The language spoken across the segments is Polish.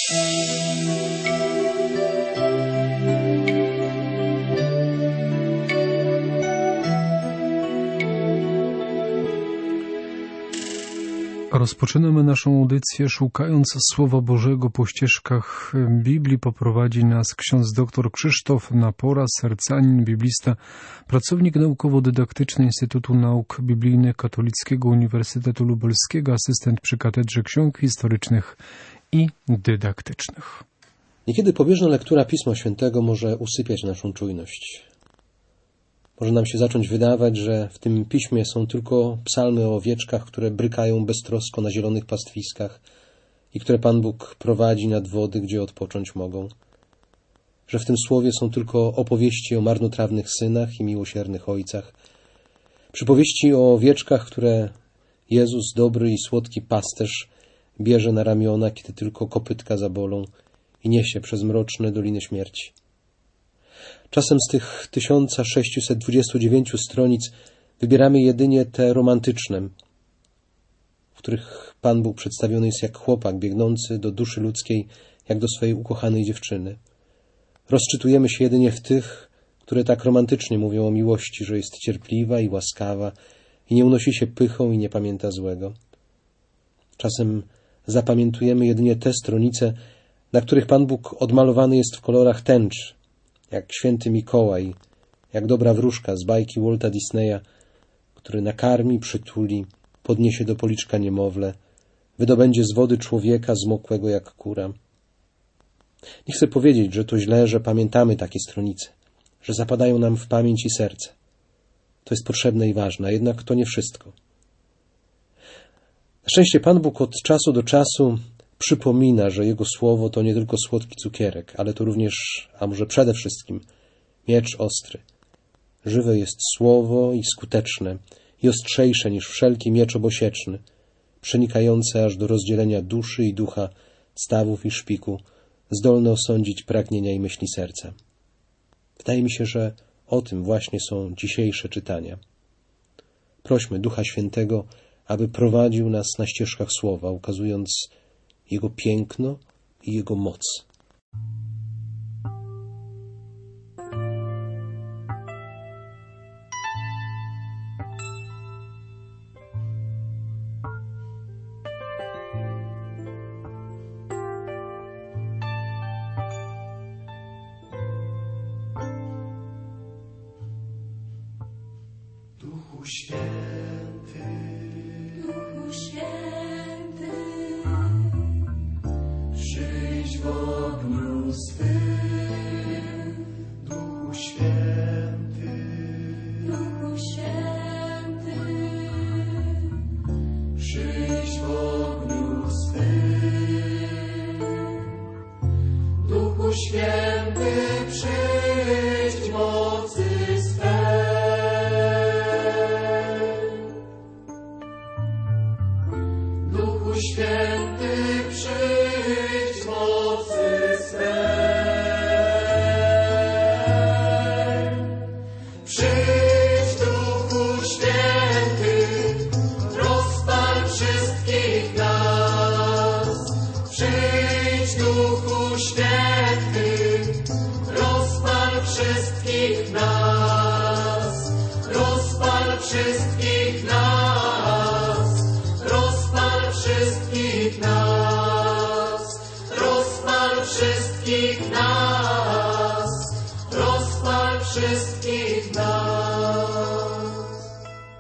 Rozpoczynamy naszą audycję szukając Słowa Bożego po ścieżkach Biblii. Poprowadzi nas ksiądz dr Krzysztof Napora, sercanin, biblista, pracownik naukowo-dydaktyczny Instytutu Nauk Biblijnych Katolickiego Uniwersytetu Lubelskiego, asystent przy Katedrze Ksiąg Historycznych i Dydaktycznych. Niekiedy pobieżna lektura Pisma Świętego może usypiać naszą czujność. Może nam się zacząć wydawać, że w tym piśmie są tylko psalmy o owieczkach, które brykają beztrosko na zielonych pastwiskach i które Pan Bóg prowadzi nad wody, gdzie odpocząć mogą. Że w tym słowie są tylko opowieści o marnotrawnych synach i miłosiernych ojcach. Przypowieści o owieczkach, które Jezus, dobry i słodki pasterz, bierze na ramiona, kiedy tylko kopytka zabolą i niesie przez mroczne doliny śmierci. Czasem z tych 1629 stronic wybieramy jedynie te romantyczne, w których Pan Bóg przedstawiony jest jak chłopak biegnący do duszy ludzkiej, jak do swojej ukochanej dziewczyny. Rozczytujemy się jedynie w tych, które tak romantycznie mówią o miłości, że jest cierpliwa i łaskawa i nie unosi się pychą i nie pamięta złego. Czasem zapamiętujemy jedynie te stronice, na których Pan Bóg odmalowany jest w kolorach tęcz, jak święty Mikołaj, jak dobra wróżka z bajki Walta Disneya, który nakarmi, przytuli, podniesie do policzka niemowlę, wydobędzie z wody człowieka zmokłego jak kura. Nie chcę powiedzieć, że to źle, że pamiętamy takie stronice, że zapadają nam w pamięć i serce. To jest potrzebne i ważne, a jednak to nie wszystko. Na szczęście Pan Bóg od czasu do czasu przypomina, że Jego słowo to nie tylko słodki cukierek, ale to również, a może przede wszystkim, miecz ostry. Żywe jest słowo i skuteczne, i ostrzejsze niż wszelki miecz obosieczny, przenikające aż do rozdzielenia duszy i ducha, stawów i szpiku, zdolne osądzić pragnienia i myśli serca. Wydaje mi się, że o tym właśnie są dzisiejsze czytania. Prośmy Ducha Świętego, aby prowadził nas na ścieżkach słowa, ukazując Jego piękno i Jego moc. Duchu Święty, Duchu Święty, przyjdź w ogniu swym. Duchu Święty, Duchu Święty, przyjdź w ogniu swym. Duchu Święty, przyjdź w mocy swej. Duchu Święty, przyjdź w mocy swej. Przyjdź, Duchu Święty, rozpal wszystkich nas. Przyjdź, Duchu Święty, rozpal wszystkich nas. Rozpal wszystkich nas. Rozpal wszystkich nas. Rozpal wszystkich nas. Rozpal wszystkich nas.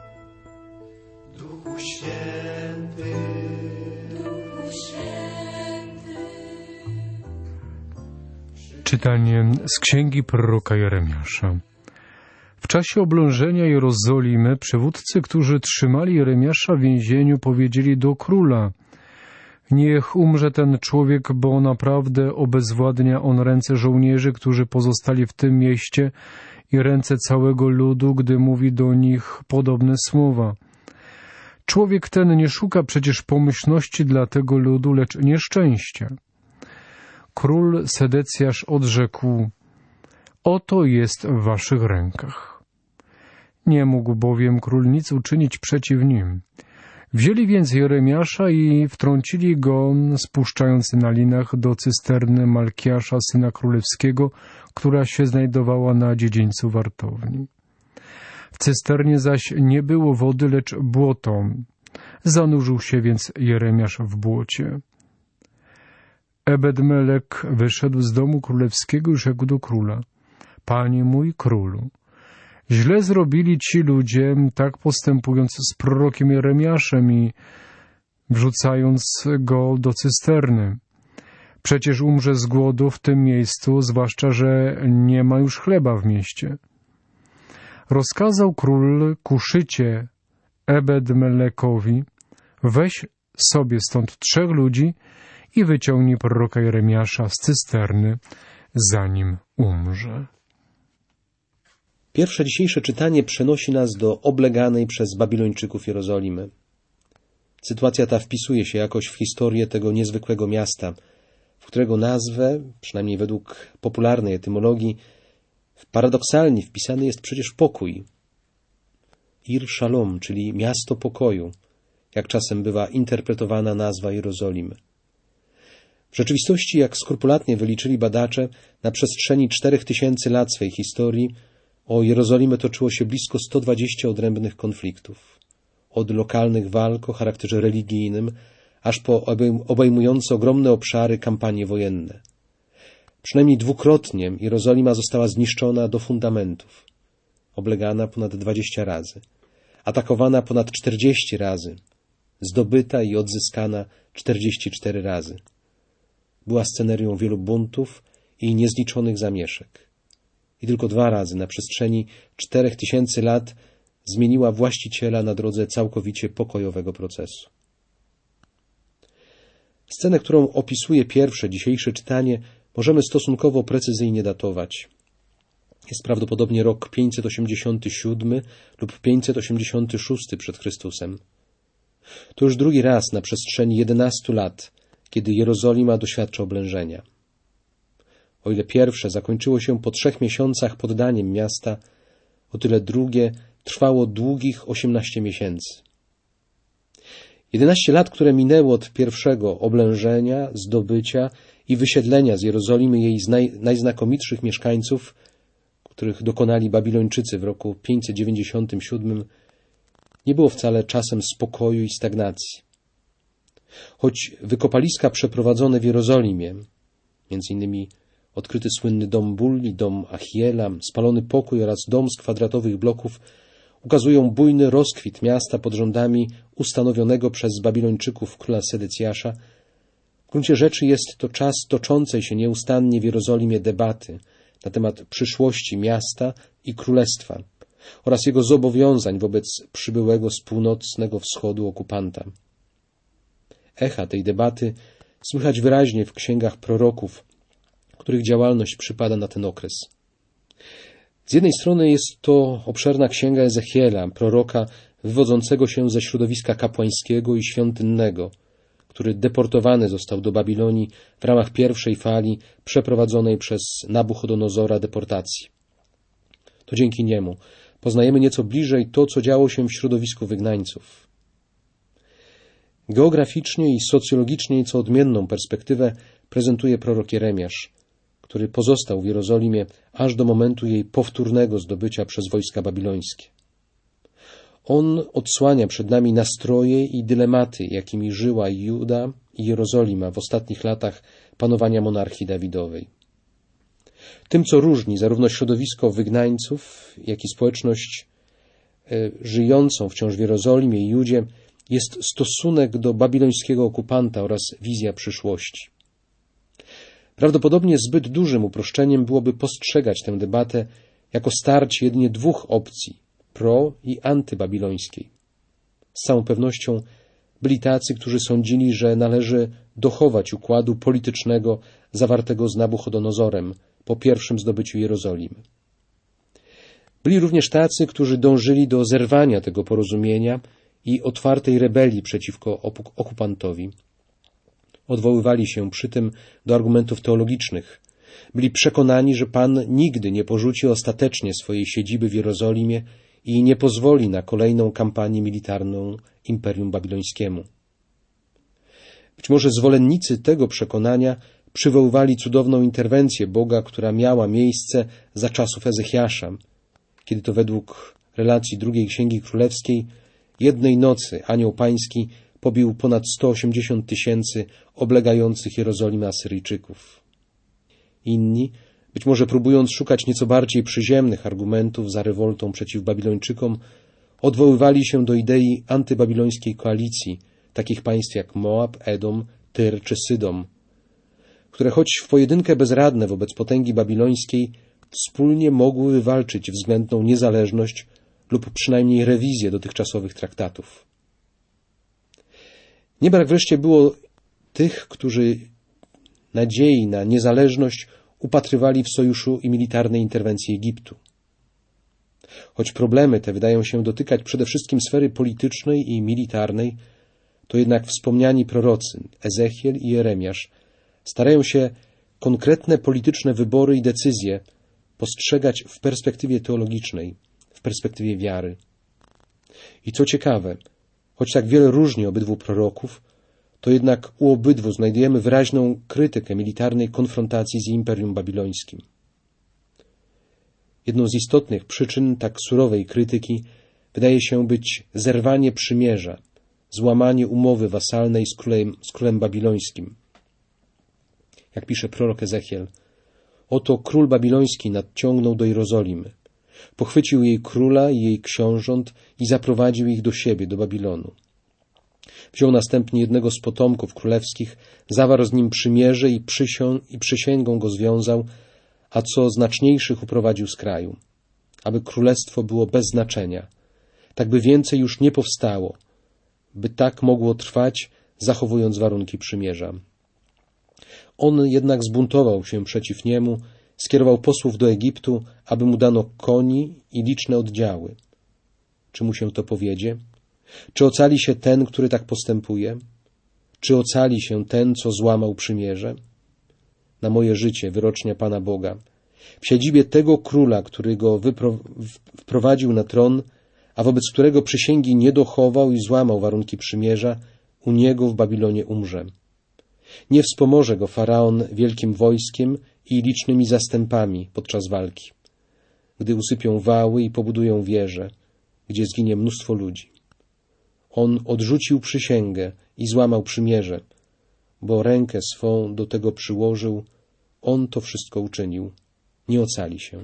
Duchu Święty, Duchu Święty. Czytanie z księgi proroka Jeremiasza. W czasie oblężenia Jerozolimy przywódcy, którzy trzymali Jeremiasza w więzieniu, powiedzieli do króla: niech umrze ten człowiek, bo naprawdę obezwładnia on ręce żołnierzy, którzy pozostali w tym mieście, i ręce całego ludu, gdy mówi do nich podobne słowa. Człowiek ten nie szuka przecież pomyślności dla tego ludu, lecz nieszczęścia. Król Sedecjasz odrzekł: oto jest w waszych rękach. Nie mógł bowiem król nic uczynić przeciw nim. Wzięli więc Jeremiasza i wtrącili go, spuszczając na linach, do cysterny Malkiasza, syna królewskiego, która się znajdowała na dziedzińcu wartowni. W cysternie zaś nie było wody, lecz błoto. Zanurzył się więc Jeremiasz w błocie. Ebed-Melek wyszedł z domu królewskiego i rzekł do króla: Panie mój królu, źle zrobili ci ludzie, tak postępując z prorokiem Jeremiaszem i wrzucając go do cysterny. Przecież umrze z głodu w tym miejscu, zwłaszcza że nie ma już chleba w mieście. Rozkazał król Kuszycie Ebed-Melekowi: weź sobie stąd 3 ludzi i wyciągnij proroka Jeremiasza z cysterny, zanim umrze. Pierwsze dzisiejsze czytanie przenosi nas do obleganej przez Babilończyków Jerozolimy. Sytuacja ta wpisuje się jakoś w historię tego niezwykłego miasta, w którego nazwę, przynajmniej według popularnej etymologii, paradoksalnie wpisany jest przecież pokój. Ir Shalom, czyli miasto pokoju, jak czasem bywa interpretowana nazwa Jerozolimy. W rzeczywistości, jak skrupulatnie wyliczyli badacze, na przestrzeni 4000 lat swej historii o Jerozolimę toczyło się blisko 120 odrębnych konfliktów. Od lokalnych walk o charakterze religijnym, aż po obejmujące ogromne obszary kampanie wojenne. Przynajmniej 2-krotnie Jerozolima została zniszczona do fundamentów, oblegana ponad 20 razy, atakowana ponad 40 razy, zdobyta i odzyskana 44 razy. Była scenerią wielu buntów i niezliczonych zamieszek. I tylko 2 razy na przestrzeni 4000 lat zmieniła właściciela na drodze całkowicie pokojowego procesu. Scenę, którą opisuje pierwsze dzisiejsze czytanie, możemy stosunkowo precyzyjnie datować. Jest prawdopodobnie rok 587 lub 586 przed Chrystusem. To już 2. raz na przestrzeni 11 lat, kiedy Jerozolima doświadcza oblężenia. O ile pierwsze zakończyło się po 3 miesiącach poddaniem miasta, o tyle drugie trwało długich 18 miesięcy. 11 lat, które minęło od pierwszego oblężenia, zdobycia i wysiedlenia z Jerozolimy jej najznakomitszych mieszkańców, których dokonali Babilończycy w roku 597, nie było wcale czasem spokoju i stagnacji. Choć wykopaliska przeprowadzone w Jerozolimie, między innymi odkryty słynny dom Bulli, dom Achiela, spalony pokój oraz dom z kwadratowych bloków, ukazują bujny rozkwit miasta pod rządami ustanowionego przez Babilończyków króla Sedecjasza. W gruncie rzeczy jest to czas toczącej się nieustannie w Jerozolimie debaty na temat przyszłości miasta i królestwa oraz jego zobowiązań wobec przybyłego z północnego wschodu okupanta. Echa tej debaty słychać wyraźnie w księgach proroków, których działalność przypada na ten okres. Z jednej strony jest to obszerna księga Ezechiela, proroka wywodzącego się ze środowiska kapłańskiego i świątynnego, który deportowany został do Babilonii w ramach pierwszej fali przeprowadzonej przez Nabuchodonozora deportacji. To dzięki niemu poznajemy nieco bliżej to, co działo się w środowisku wygnańców. Geograficznie i socjologicznie nieco odmienną perspektywę prezentuje prorok Jeremiasz, który pozostał w Jerozolimie aż do momentu jej powtórnego zdobycia przez wojska babilońskie. On odsłania przed nami nastroje i dylematy, jakimi żyła Juda i Jerozolima w ostatnich latach panowania monarchii Dawidowej. Tym, co różni zarówno środowisko wygnańców, jak i społeczność żyjącą wciąż w Jerozolimie i Judzie, jest stosunek do babilońskiego okupanta oraz wizja przyszłości. Prawdopodobnie zbyt dużym uproszczeniem byłoby postrzegać tę debatę jako starcie jedynie 2 opcji, pro- i antybabilońskiej. Z całą pewnością byli tacy, którzy sądzili, że należy dochować układu politycznego zawartego z Nabuchodonozorem po pierwszym zdobyciu Jerozolimy. Byli również tacy, którzy dążyli do zerwania tego porozumienia i otwartej rebelii przeciwko okupantowi. Odwoływali się przy tym do argumentów teologicznych. Byli przekonani, że Pan nigdy nie porzuci ostatecznie swojej siedziby w Jerozolimie i nie pozwoli na kolejną kampanię militarną Imperium Babilońskiemu. Być może zwolennicy tego przekonania przywoływali cudowną interwencję Boga, która miała miejsce za czasów Ezechiasza, kiedy to według relacji drugiej Księgi Królewskiej jednej nocy anioł pański pobił ponad 180 000 oblegających Jerozolimę Asyryjczyków. Inni, być może próbując szukać nieco bardziej przyziemnych argumentów za rewoltą przeciw Babilończykom, odwoływali się do idei antybabilońskiej koalicji takich państw jak Moab, Edom, Tyr czy Sydom, które choć w pojedynkę bezradne wobec potęgi babilońskiej, wspólnie mogły wywalczyć względną niezależność lub przynajmniej rewizję dotychczasowych traktatów. Nie brak wreszcie było tych, którzy nadziei na niezależność upatrywali w sojuszu i militarnej interwencji Egiptu. Choć problemy te wydają się dotykać przede wszystkim sfery politycznej i militarnej, to jednak wspomniani prorocy Ezechiel i Jeremiasz starają się konkretne polityczne wybory i decyzje postrzegać w perspektywie teologicznej, w perspektywie wiary. I co ciekawe, choć tak wiele różni obydwu proroków, to jednak u obydwu znajdujemy wyraźną krytykę militarnej konfrontacji z Imperium Babilońskim. Jedną z istotnych przyczyn tak surowej krytyki wydaje się być zerwanie przymierza, złamanie umowy wasalnej z królem babilońskim. Jak pisze prorok Ezechiel, oto król babiloński nadciągnął do Jerozolimy, pochwycił jej króla i jej książąt i zaprowadził ich do siebie, do Babilonu. Wziął następnie jednego z potomków królewskich, zawarł z nim przymierze i przysięgą go związał, a co znaczniejszych uprowadził z kraju, aby królestwo było bez znaczenia, tak by więcej już nie powstało, by tak mogło trwać, zachowując warunki przymierza. On jednak zbuntował się przeciw niemu, skierował posłów do Egiptu, aby mu dano koni i liczne oddziały. Czy mu się to powiedzie? Czy ocali się ten, który tak postępuje? Czy ocali się ten, co złamał przymierze? Na moje życie, wyrocznia Pana Boga, w siedzibie tego króla, który go wprowadził na tron, a wobec którego przysięgi nie dochował i złamał warunki przymierza, u niego w Babilonie umrze. Nie wspomoże go Faraon wielkim wojskiem i licznymi zastępami podczas walki, gdy usypią wały i pobudują wieże, gdzie zginie mnóstwo ludzi. On odrzucił przysięgę i złamał przymierze, bo rękę swą do tego przyłożył, on to wszystko uczynił, nie ocali się.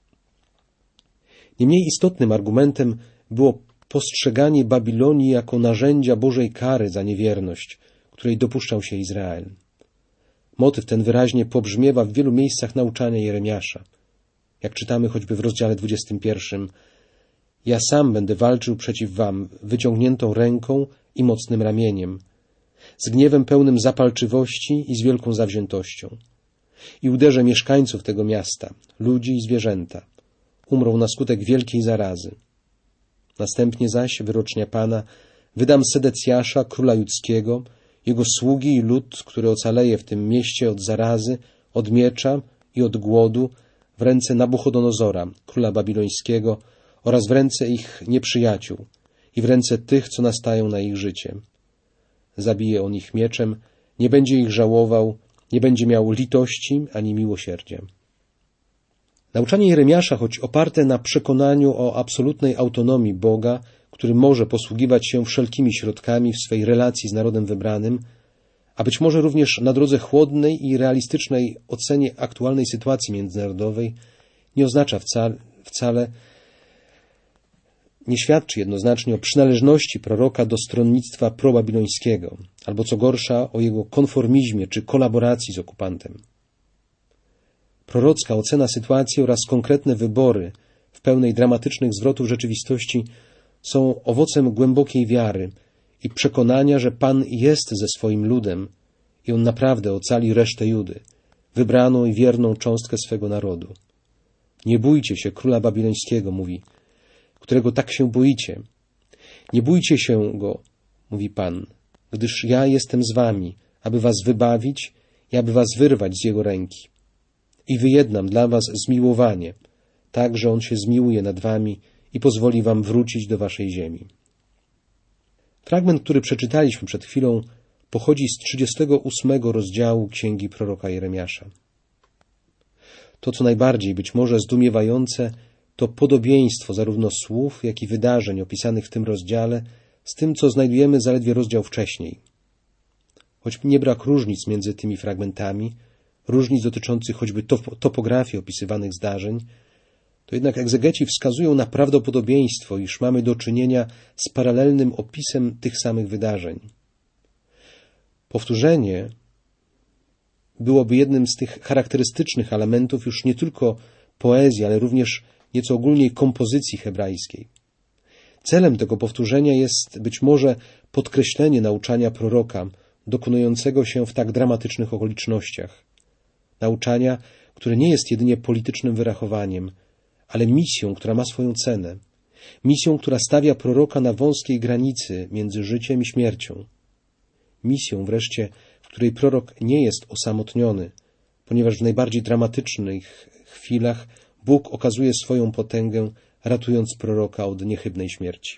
Niemniej istotnym argumentem było postrzeganie Babilonii jako narzędzia Bożej kary za niewierność, której dopuszczał się Izrael. Motyw ten wyraźnie pobrzmiewa w wielu miejscach nauczania Jeremiasza. Jak czytamy choćby w rozdziale 21, ja sam będę walczył przeciw wam wyciągniętą ręką i mocnym ramieniem, z gniewem pełnym zapalczywości i z wielką zawziętością. I uderzę mieszkańców tego miasta, ludzi i zwierzęta. Umrą na skutek wielkiej zarazy. Następnie zaś, wyrocznia Pana, wydam Sedecjasza, króla judzkiego, jego sługi i lud, który ocaleje w tym mieście od zarazy, od miecza i od głodu, w ręce Nabuchodonozora, króla babilońskiego, oraz w ręce ich nieprzyjaciół i w ręce tych, co nastają na ich życie. Zabije on ich mieczem, nie będzie ich żałował, nie będzie miał litości ani miłosierdzia. Nauczanie Jeremiasza, choć oparte na przekonaniu o absolutnej autonomii Boga, który może posługiwać się wszelkimi środkami w swej relacji z narodem wybranym, a być może również na drodze chłodnej i realistycznej ocenie aktualnej sytuacji międzynarodowej, nie oznacza wcale, nie świadczy jednoznacznie o przynależności proroka do stronnictwa probabilońskiego, albo co gorsza, o jego konformizmie czy kolaboracji z okupantem. Prorocka ocena sytuacji oraz konkretne wybory w pełnej dramatycznych zwrotów rzeczywistości są owocem głębokiej wiary i przekonania, że Pan jest ze swoim ludem i On naprawdę ocali resztę Judy, wybraną i wierną cząstkę swego narodu. Nie bójcie się króla babilońskiego, mówi, którego tak się boicie. Nie bójcie się go, mówi Pan, gdyż ja jestem z wami, aby was wybawić i aby was wyrwać z jego ręki. I wyjednam dla was zmiłowanie, tak, że on się zmiłuje nad wami i pozwoli wam wrócić do waszej ziemi. Fragment, który przeczytaliśmy przed chwilą, pochodzi z 38 rozdziału Księgi proroka Jeremiasza. To, co najbardziej być może zdumiewające, to podobieństwo zarówno słów, jak i wydarzeń opisanych w tym rozdziale z tym, co znajdujemy zaledwie rozdział wcześniej. Choć nie brak różnic między tymi fragmentami, różnic dotyczących choćby topografii opisywanych zdarzeń, to jednak egzegeci wskazują na prawdopodobieństwo, iż mamy do czynienia z paralelnym opisem tych samych wydarzeń. Powtórzenie byłoby jednym z tych charakterystycznych elementów już nie tylko poezji, ale również nieco ogólniej kompozycji hebrajskiej. Celem tego powtórzenia jest być może podkreślenie nauczania proroka dokonującego się w tak dramatycznych okolicznościach. Nauczania, które nie jest jedynie politycznym wyrachowaniem, ale misją, która ma swoją cenę. Misją, która stawia proroka na wąskiej granicy między życiem i śmiercią. Misją wreszcie, w której prorok nie jest osamotniony, ponieważ w najbardziej dramatycznych chwilach Bóg okazuje swoją potęgę, ratując proroka od niechybnej śmierci.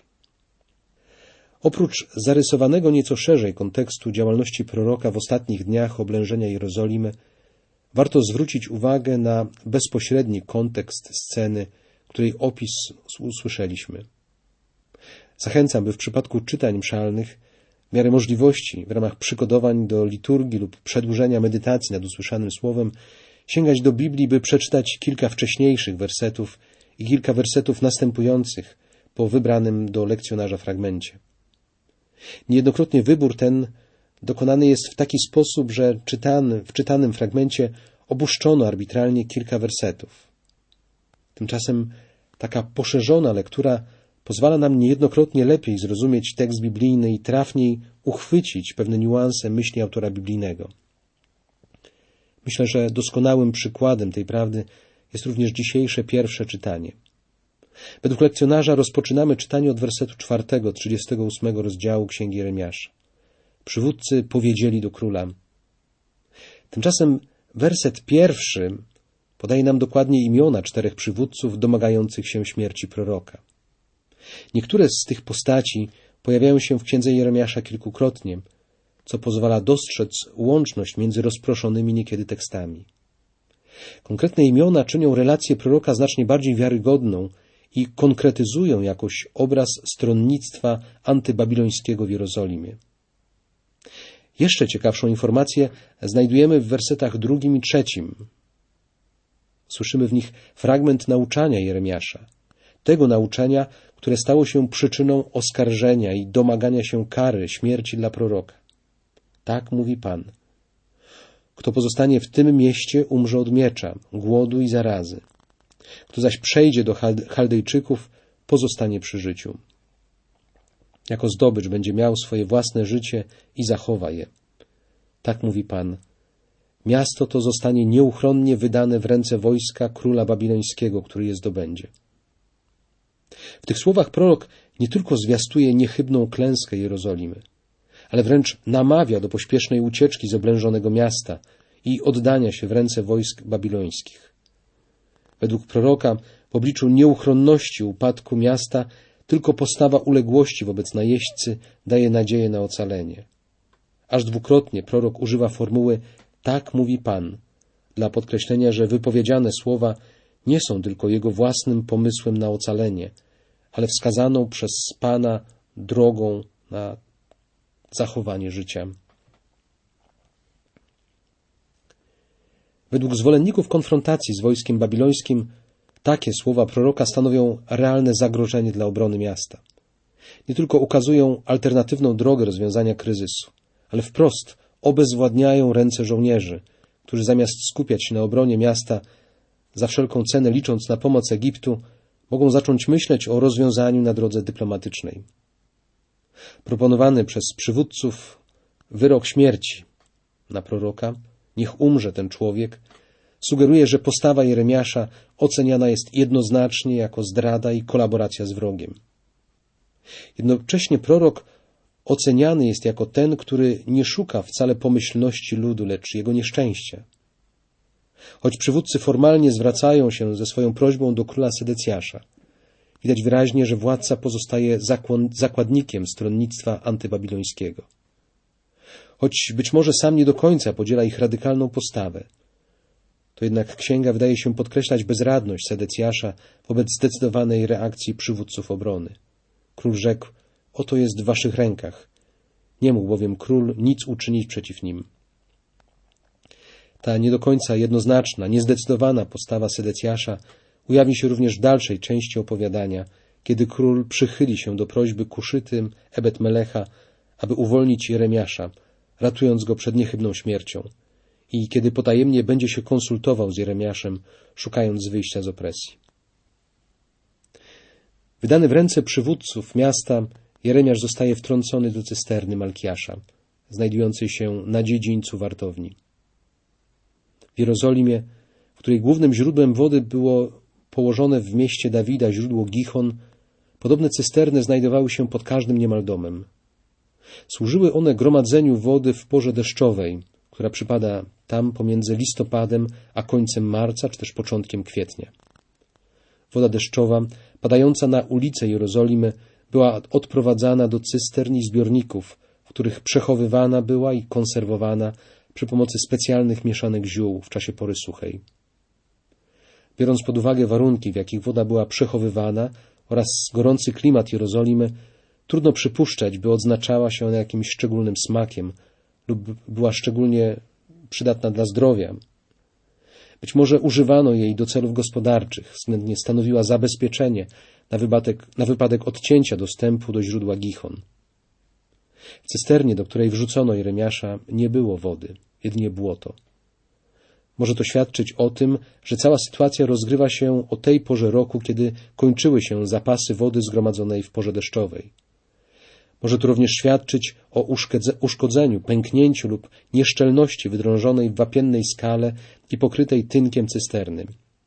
Oprócz zarysowanego nieco szerzej kontekstu działalności proroka w ostatnich dniach oblężenia Jerozolimy, warto zwrócić uwagę na bezpośredni kontekst sceny, której opis usłyszeliśmy. Zachęcam, by w przypadku czytań mszalnych, w miarę możliwości, w ramach przygotowań do liturgii lub przedłużenia medytacji nad usłyszanym słowem, sięgać do Biblii, by przeczytać kilka wcześniejszych wersetów i kilka wersetów następujących po wybranym do lekcjonarza fragmencie. Niejednokrotnie wybór ten dokonany jest w taki sposób, że w czytanym fragmencie opuszczono arbitralnie kilka wersetów. Tymczasem taka poszerzona lektura pozwala nam niejednokrotnie lepiej zrozumieć tekst biblijny i trafniej uchwycić pewne niuanse myśli autora biblijnego. Myślę, że doskonałym przykładem tej prawdy jest również dzisiejsze pierwsze czytanie. Według lekcjonarza rozpoczynamy czytanie od wersetu 4, 38 rozdziału Księgi Jeremiasza. Przywódcy powiedzieli do króla. Tymczasem werset 1 podaje nam dokładnie imiona 4 przywódców domagających się śmierci proroka. Niektóre z tych postaci pojawiają się w Księdze Jeremiasza kilkukrotnie, co pozwala dostrzec łączność między rozproszonymi niekiedy tekstami. Konkretne imiona czynią relację proroka znacznie bardziej wiarygodną i konkretyzują jakoś obraz stronnictwa antybabilońskiego w Jerozolimie. Jeszcze ciekawszą informację znajdujemy w wersetach 2 i 3. Słyszymy w nich fragment nauczania Jeremiasza, tego nauczania, które stało się przyczyną oskarżenia i domagania się kary śmierci dla proroka. Tak mówi Pan. Kto pozostanie w tym mieście, umrze od miecza, głodu i zarazy. Kto zaś przejdzie do Chaldejczyków, pozostanie przy życiu. Jako zdobycz będzie miał swoje własne życie i zachowa je. Tak mówi Pan. Miasto to zostanie nieuchronnie wydane w ręce wojska króla babilońskiego, który je zdobędzie. W tych słowach prorok nie tylko zwiastuje niechybną klęskę Jerozolimy, ale wręcz namawia do pośpiesznej ucieczki z oblężonego miasta i oddania się w ręce wojsk babilońskich. Według proroka w obliczu nieuchronności upadku miasta tylko postawa uległości wobec najeźdźcy daje nadzieję na ocalenie. Aż dwukrotnie prorok używa formuły tak mówi Pan, dla podkreślenia, że wypowiedziane słowa nie są tylko jego własnym pomysłem na ocalenie, ale wskazaną przez Pana drogą na zachowanie życia. Według zwolenników konfrontacji z wojskiem babilońskim takie słowa proroka stanowią realne zagrożenie dla obrony miasta. Nie tylko ukazują alternatywną drogę rozwiązania kryzysu, ale wprost obezwładniają ręce żołnierzy, którzy zamiast skupiać się na obronie miasta, za wszelką cenę licząc na pomoc Egiptu, mogą zacząć myśleć o rozwiązaniu na drodze dyplomatycznej. Proponowany przez przywódców wyrok śmierci na proroka, niech umrze ten człowiek, sugeruje, że postawa Jeremiasza oceniana jest jednoznacznie jako zdrada i kolaboracja z wrogiem. Jednocześnie prorok oceniany jest jako ten, który nie szuka wcale pomyślności ludu, lecz jego nieszczęścia. Choć przywódcy formalnie zwracają się ze swoją prośbą do króla Sedecjasza, Widać wyraźnie, że władca pozostaje zakładnikiem stronnictwa antybabilońskiego. Choć być może sam nie do końca podziela ich radykalną postawę, to jednak księga wydaje się podkreślać bezradność Sedecjasza wobec zdecydowanej reakcji przywódców obrony. Król rzekł: oto jest w waszych rękach. Nie mógł bowiem król nic uczynić przeciw nim. Ta nie do końca jednoznaczna, niezdecydowana postawa Sedecjasza ujawi się również w dalszej części opowiadania, kiedy król przychyli się do prośby Kuszyty Ebed-Melecha, aby uwolnić Jeremiasza, ratując go przed niechybną śmiercią, i kiedy potajemnie będzie się konsultował z Jeremiaszem, szukając wyjścia z opresji. Wydany w ręce przywódców miasta, Jeremiasz zostaje wtrącony do cysterny Malkiasza, znajdującej się na dziedzińcu wartowni. W Jerozolimie, w której głównym źródłem wody było położone w mieście Dawida źródło Gichon, podobne cysterny znajdowały się pod każdym niemal domem. Służyły one gromadzeniu wody w porze deszczowej, która przypada tam pomiędzy listopadem a końcem marca, czy też początkiem kwietnia. Woda deszczowa, padająca na ulice Jerozolimy, była odprowadzana do cystern i zbiorników, w których przechowywana była i konserwowana przy pomocy specjalnych mieszanek ziół w czasie pory suchej. Biorąc pod uwagę warunki, w jakich woda była przechowywana oraz gorący klimat Jerozolimy, trudno przypuszczać, by odznaczała się ona jakimś szczególnym smakiem lub była szczególnie przydatna dla zdrowia. Być może używano jej do celów gospodarczych, względnie stanowiła zabezpieczenie na wypadek odcięcia dostępu do źródła Gichon. W cysternie, do której wrzucono Jeremiasza, nie było wody, jedynie błoto. Może to świadczyć o tym, że cała sytuacja rozgrywa się o tej porze roku, kiedy kończyły się zapasy wody zgromadzonej w porze deszczowej. Może to również świadczyć o uszkodzeniu, pęknięciu lub nieszczelności wydrążonej w wapiennej skale i pokrytej tynkiem cysterny.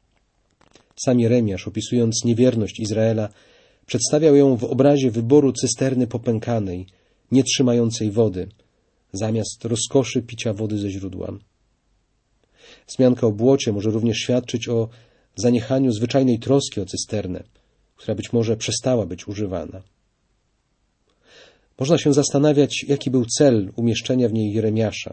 Sam Jeremiasz, opisując niewierność Izraela, przedstawiał ją w obrazie wyboru cysterny popękanej, nie trzymającej wody, zamiast rozkoszy picia wody ze źródła. Wzmianka o błocie może również świadczyć o zaniechaniu zwyczajnej troski o cysternę, która być może przestała być używana. Można się zastanawiać, jaki był cel umieszczenia w niej Jeremiasza.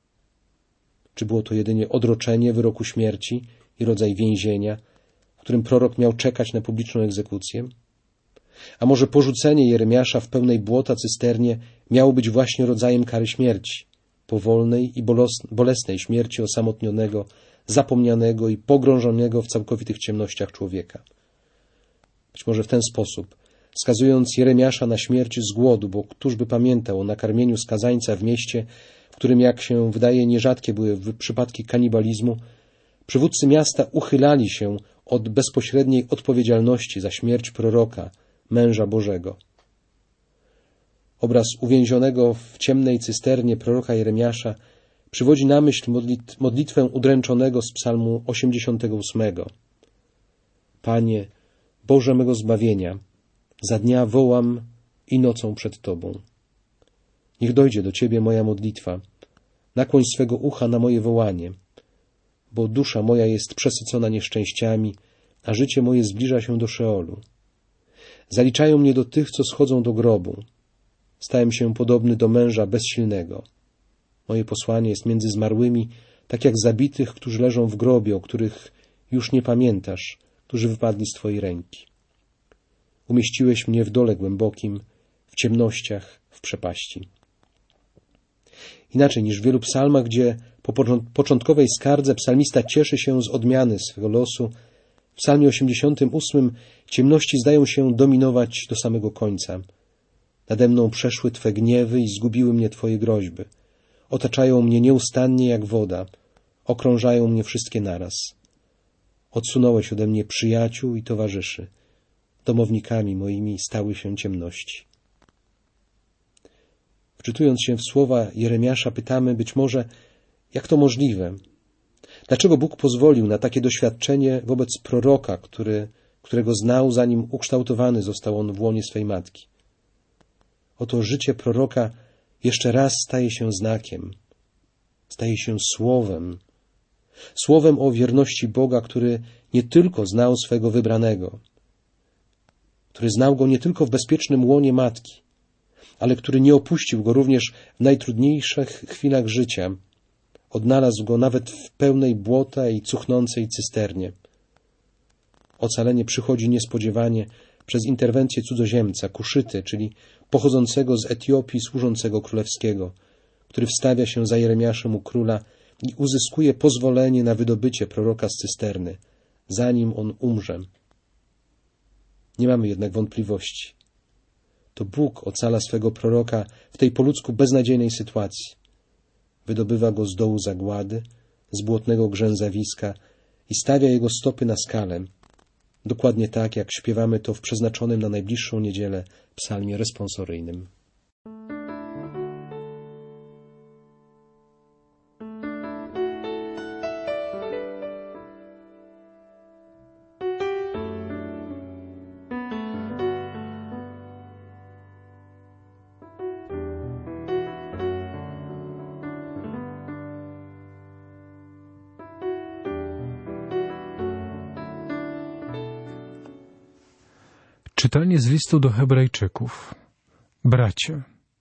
Czy było to jedynie odroczenie wyroku śmierci i rodzaj więzienia, w którym prorok miał czekać na publiczną egzekucję? A może porzucenie Jeremiasza w pełnej błota cysternie miało być właśnie rodzajem kary śmierci, powolnej i bolesnej śmierci osamotnionego, zapomnianego i pogrążonego w całkowitych ciemnościach człowieka? Być może w ten sposób, skazując Jeremiasza na śmierć z głodu, bo któż by pamiętał o nakarmieniu skazańca w mieście, w którym, jak się wydaje, nierzadkie były przypadki kanibalizmu, przywódcy miasta uchylali się od bezpośredniej odpowiedzialności za śmierć proroka, męża Bożego. Obraz uwięzionego w ciemnej cysternie proroka Jeremiasza przywodzi na myśl modlitwę udręczonego z psalmu 88. Panie, Boże mego zbawienia, za dnia wołam i nocą przed Tobą. Niech dojdzie do Ciebie moja modlitwa, nakłoń swego ucha na moje wołanie, bo dusza moja jest przesycona nieszczęściami, a życie moje zbliża się do Szeolu. Zaliczają mnie do tych, co schodzą do grobu. Stałem się podobny do męża bezsilnego. Moje posłanie jest między zmarłymi, tak jak zabitych, którzy leżą w grobie, o których już nie pamiętasz, którzy wypadli z Twojej ręki. Umieściłeś mnie w dole głębokim, w ciemnościach, w przepaści. Inaczej niż w wielu psalmach, gdzie po początkowej skardze psalmista cieszy się z odmiany swego losu, w psalmie 88 ciemności zdają się dominować do samego końca. Nade mną przeszły Twe gniewy i zgubiły mnie Twoje groźby. Otaczają mnie nieustannie jak woda, okrążają mnie wszystkie naraz. Odsunąłeś ode mnie przyjaciół i towarzyszy. Domownikami moimi stały się ciemności. Wczytując się w słowa Jeremiasza, pytamy być może, jak to możliwe? Dlaczego Bóg pozwolił na takie doświadczenie wobec proroka, którego znał, zanim ukształtowany został on w łonie swej matki? Oto życie proroka jeszcze raz staje się znakiem, staje się słowem o wierności Boga, który nie tylko znał swego wybranego, który znał go nie tylko w bezpiecznym łonie matki, ale który nie opuścił go również w najtrudniejszych chwilach życia. Odnalazł go nawet w pełnej błota i cuchnącej cysternie. Ocalenie przychodzi niespodziewanie przez interwencję cudzoziemca, Kuszyty, czyli pochodzącego z Etiopii służącego królewskiego, który wstawia się za Jeremiaszem u króla i uzyskuje pozwolenie na wydobycie proroka z cysterny, zanim on umrze. Nie mamy jednak wątpliwości. To Bóg ocala swego proroka w tej po ludzku beznadziejnej sytuacji. Wydobywa go z dołu zagłady, z błotnego grzęzawiska i stawia jego stopy na skalę. Dokładnie tak, jak śpiewamy to w przeznaczonym na najbliższą niedzielę psalmie responsoryjnym. Czytanie z listu do Hebrajczyków. Bracia,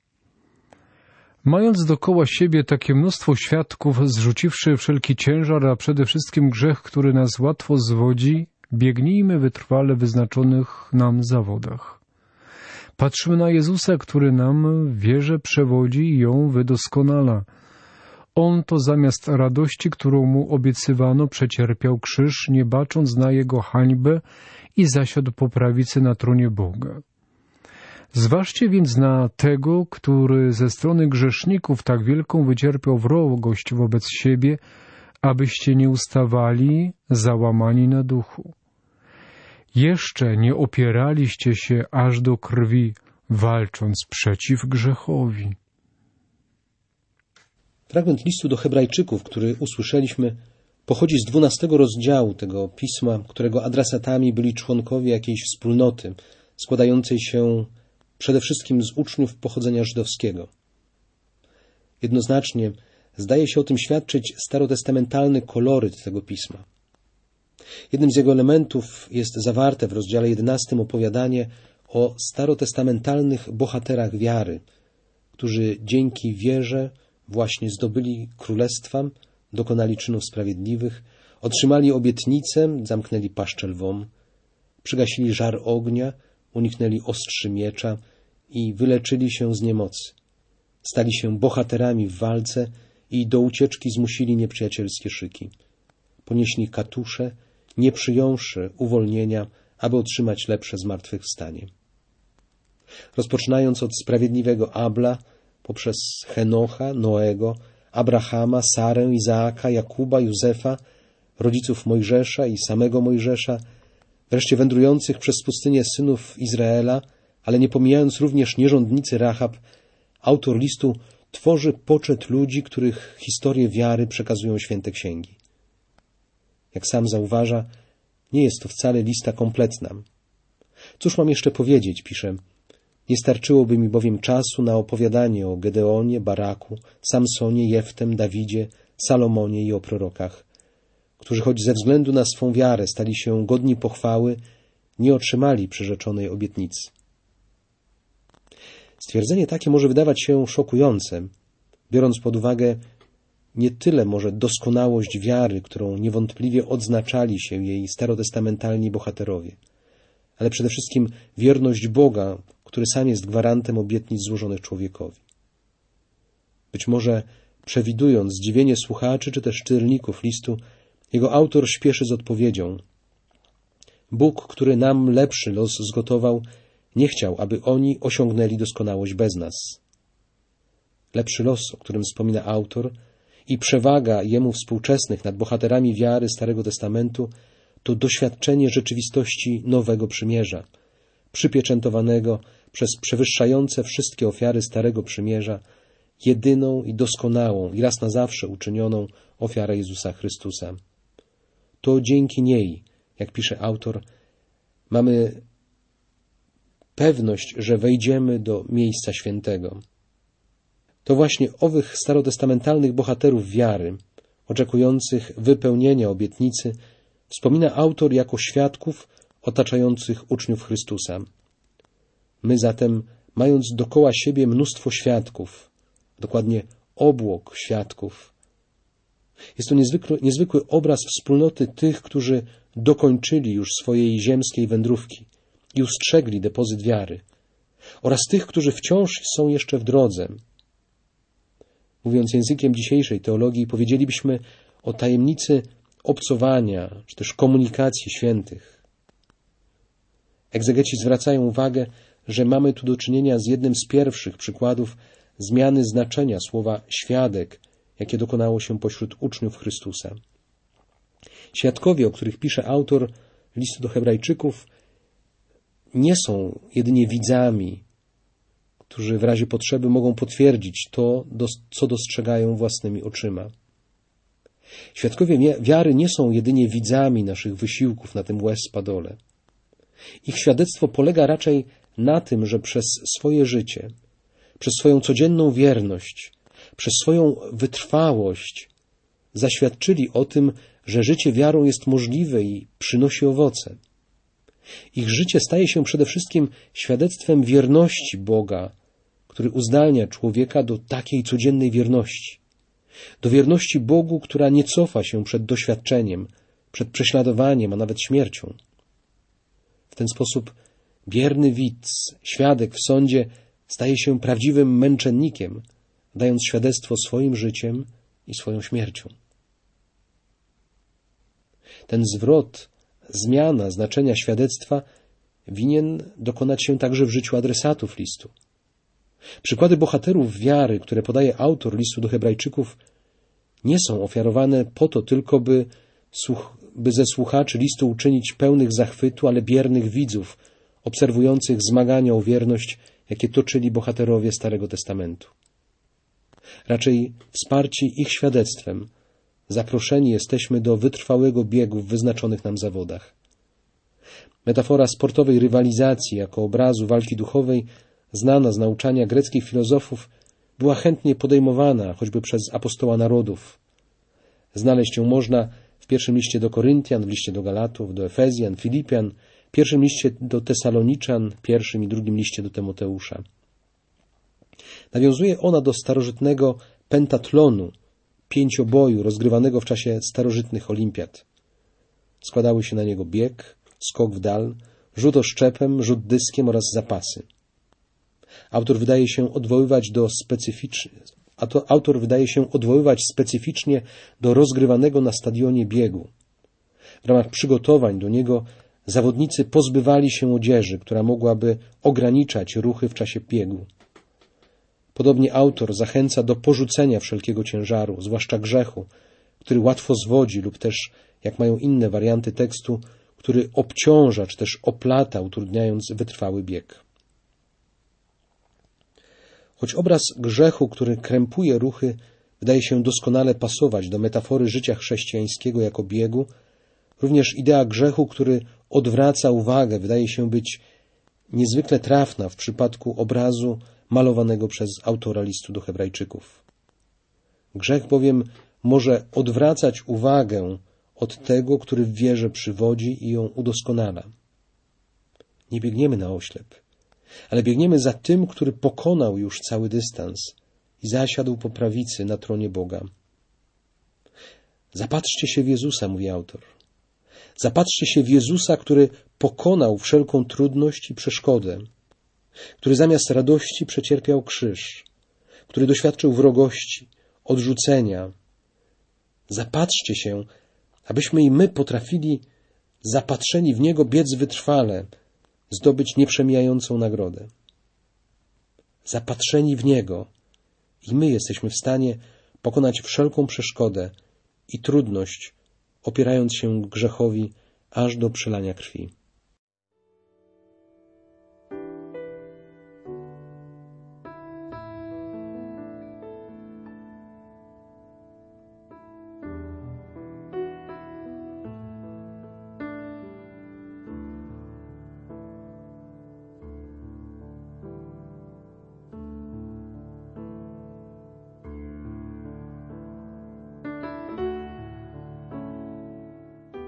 mając dookoła siebie takie mnóstwo świadków, zrzuciwszy wszelki ciężar, a przede wszystkim grzech, który nas łatwo zwodzi, biegnijmy wytrwale w wyznaczonych nam zawodach. Patrzmy na Jezusa, który nam wierę przewodzi i ją wydoskonala. On to zamiast radości, którą mu obiecywano, przecierpiał krzyż, nie bacząc na jego hańbę, i zasiadł po prawicy na tronie Boga. Zważcie więc na tego, który ze strony grzeszników tak wielką wycierpiał wrogość wobec siebie, abyście nie ustawali załamani na duchu. Jeszcze nie opieraliście się aż do krwi, walcząc przeciw grzechowi. Fragment listu do Hebrajczyków, który usłyszeliśmy, pochodzi z 12 rozdziału tego pisma, którego adresatami byli członkowie jakiejś wspólnoty, składającej się przede wszystkim z uczniów pochodzenia żydowskiego. Jednoznacznie zdaje się o tym świadczyć starotestamentalny koloryt tego pisma. Jednym z jego elementów jest zawarte w rozdziale 11 opowiadanie o starotestamentalnych bohaterach wiary, którzy dzięki wierze właśnie zdobyli królestwa, dokonali czynów sprawiedliwych, otrzymali obietnicę, zamknęli paszczę lwom, przygasili żar ognia, uniknęli ostrzy miecza i wyleczyli się z niemocy. Stali się bohaterami w walce i do ucieczki zmusili nieprzyjacielskie szyki. Ponieśli katusze, nie przyjąwszy uwolnienia, aby otrzymać lepsze zmartwychwstanie. Rozpoczynając od sprawiedliwego Abla, poprzez Henocha, Noego, Abrahama, Sarę, Izaaka, Jakuba, Józefa, rodziców Mojżesza i samego Mojżesza, wreszcie wędrujących przez pustynię synów Izraela, ale nie pomijając również nierządnicy Rahab, autor listu tworzy poczet ludzi, których historię wiary przekazują święte księgi. Jak sam zauważa, nie jest to wcale lista kompletna. Cóż mam jeszcze powiedzieć, pisze. Nie starczyłoby mi bowiem czasu na opowiadanie o Gedeonie, Baraku, Samsonie, Jeftem, Dawidzie, Salomonie i o prorokach, którzy choć ze względu na swą wiarę stali się godni pochwały, nie otrzymali przyrzeczonej obietnicy. Stwierdzenie takie może wydawać się szokujące, biorąc pod uwagę nie tyle może doskonałość wiary, którą niewątpliwie odznaczali się jej starotestamentalni bohaterowie, ale przede wszystkim wierność Boga, który sam jest gwarantem obietnic złożonych człowiekowi. Być może przewidując zdziwienie słuchaczy czy też czytelników listu, jego autor śpieszy z odpowiedzią. Bóg, który nam lepszy los zgotował, nie chciał, aby oni osiągnęli doskonałość bez nas. Lepszy los, o którym wspomina autor, i przewaga jemu współczesnych nad bohaterami wiary Starego Testamentu to doświadczenie rzeczywistości Nowego Przymierza, przypieczętowanego przez przewyższające wszystkie ofiary Starego Przymierza, jedyną i doskonałą i raz na zawsze uczynioną ofiarę Jezusa Chrystusa. To dzięki niej, jak pisze autor, mamy pewność, że wejdziemy do miejsca świętego. To właśnie owych starotestamentalnych bohaterów wiary, oczekujących wypełnienia obietnicy, wspomina autor jako świadków otaczających uczniów Chrystusa, My zatem, mając dokoła siebie mnóstwo świadków, dokładnie obłok świadków, jest to niezwykły obraz wspólnoty tych, którzy dokończyli już swojej ziemskiej wędrówki i ustrzegli depozyt wiary, oraz tych, którzy wciąż są jeszcze w drodze. Mówiąc językiem dzisiejszej teologii, powiedzielibyśmy o tajemnicy obcowania, czy też komunikacji świętych. Egzegeci zwracają uwagę, że mamy tu do czynienia z jednym z pierwszych przykładów zmiany znaczenia słowa świadek, jakie dokonało się pośród uczniów Chrystusa. Świadkowie, o których pisze autor listu do Hebrajczyków, nie są jedynie widzami, którzy w razie potrzeby mogą potwierdzić to, co dostrzegają własnymi oczyma. Świadkowie wiary nie są jedynie widzami naszych wysiłków na tym łez Spadole. Ich świadectwo polega raczej na tym, że przez swoje życie, przez swoją codzienną wierność, przez swoją wytrwałość zaświadczyli o tym, że życie wiarą jest możliwe i przynosi owoce. Ich życie staje się przede wszystkim świadectwem wierności Boga, który uzdalnia człowieka do takiej codziennej wierności. Do wierności Bogu, która nie cofa się przed doświadczeniem, przed prześladowaniem, a nawet śmiercią. W ten sposób bierny widz, świadek w sądzie staje się prawdziwym męczennikiem, dając świadectwo swoim życiem i swoją śmiercią. Ten zwrot, zmiana znaczenia świadectwa winien dokonać się także w życiu adresatów listu. Przykłady bohaterów wiary, które podaje autor listu do Hebrajczyków, nie są ofiarowane po to tylko, by ze słuchaczy listu uczynić pełnych zachwytu, ale biernych widzów, obserwujących zmagania o wierność, jakie toczyli bohaterowie Starego Testamentu. Raczej wsparci ich świadectwem zaproszeni jesteśmy do wytrwałego biegu w wyznaczonych nam zawodach. Metafora sportowej rywalizacji jako obrazu walki duchowej, znana z nauczania greckich filozofów, była chętnie podejmowana choćby przez apostoła narodów. Znaleźć ją można w pierwszym liście do Koryntian, w liście do Galatów, do Efezjan, Filipian, w pierwszym liście do Tesaloniczan, pierwszym i drugim liście do Tymoteusza. Nawiązuje ona do starożytnego pentatlonu, pięcioboju rozgrywanego w czasie starożytnych olimpiad. Składały się na niego bieg, skok w dal, rzut oszczepem, rzut dyskiem oraz zapasy. Autor wydaje się odwoływać specyficznie do rozgrywanego na stadionie biegu. W ramach przygotowań do niego zawodnicy pozbywali się odzieży, która mogłaby ograniczać ruchy w czasie biegu. Podobnie autor zachęca do porzucenia wszelkiego ciężaru, zwłaszcza grzechu, który łatwo zwodzi lub też, jak mają inne warianty tekstu, który obciąża czy też oplata, utrudniając wytrwały bieg. Choć obraz grzechu, który krępuje ruchy, wydaje się doskonale pasować do metafory życia chrześcijańskiego jako biegu, również idea grzechu, który odwraca uwagę, wydaje się być niezwykle trafna w przypadku obrazu malowanego przez autora listu do Hebrajczyków. Grzech bowiem może odwracać uwagę od tego, który w wierze przywodzi i ją udoskonala. Nie biegniemy na oślep, ale biegniemy za tym, który pokonał już cały dystans i zasiadł po prawicy na tronie Boga. Zapatrzcie się w Jezusa, mówi autor. Zapatrzcie się w Jezusa, który pokonał wszelką trudność i przeszkodę, który zamiast radości przecierpiał krzyż, który doświadczył wrogości, odrzucenia. Zapatrzcie się, abyśmy i my potrafili, zapatrzeni w Niego, biec wytrwale, zdobyć nieprzemijającą nagrodę. Zapatrzeni w Niego i my jesteśmy w stanie pokonać wszelką przeszkodę i trudność, opierając się grzechowi aż do przelania krwi.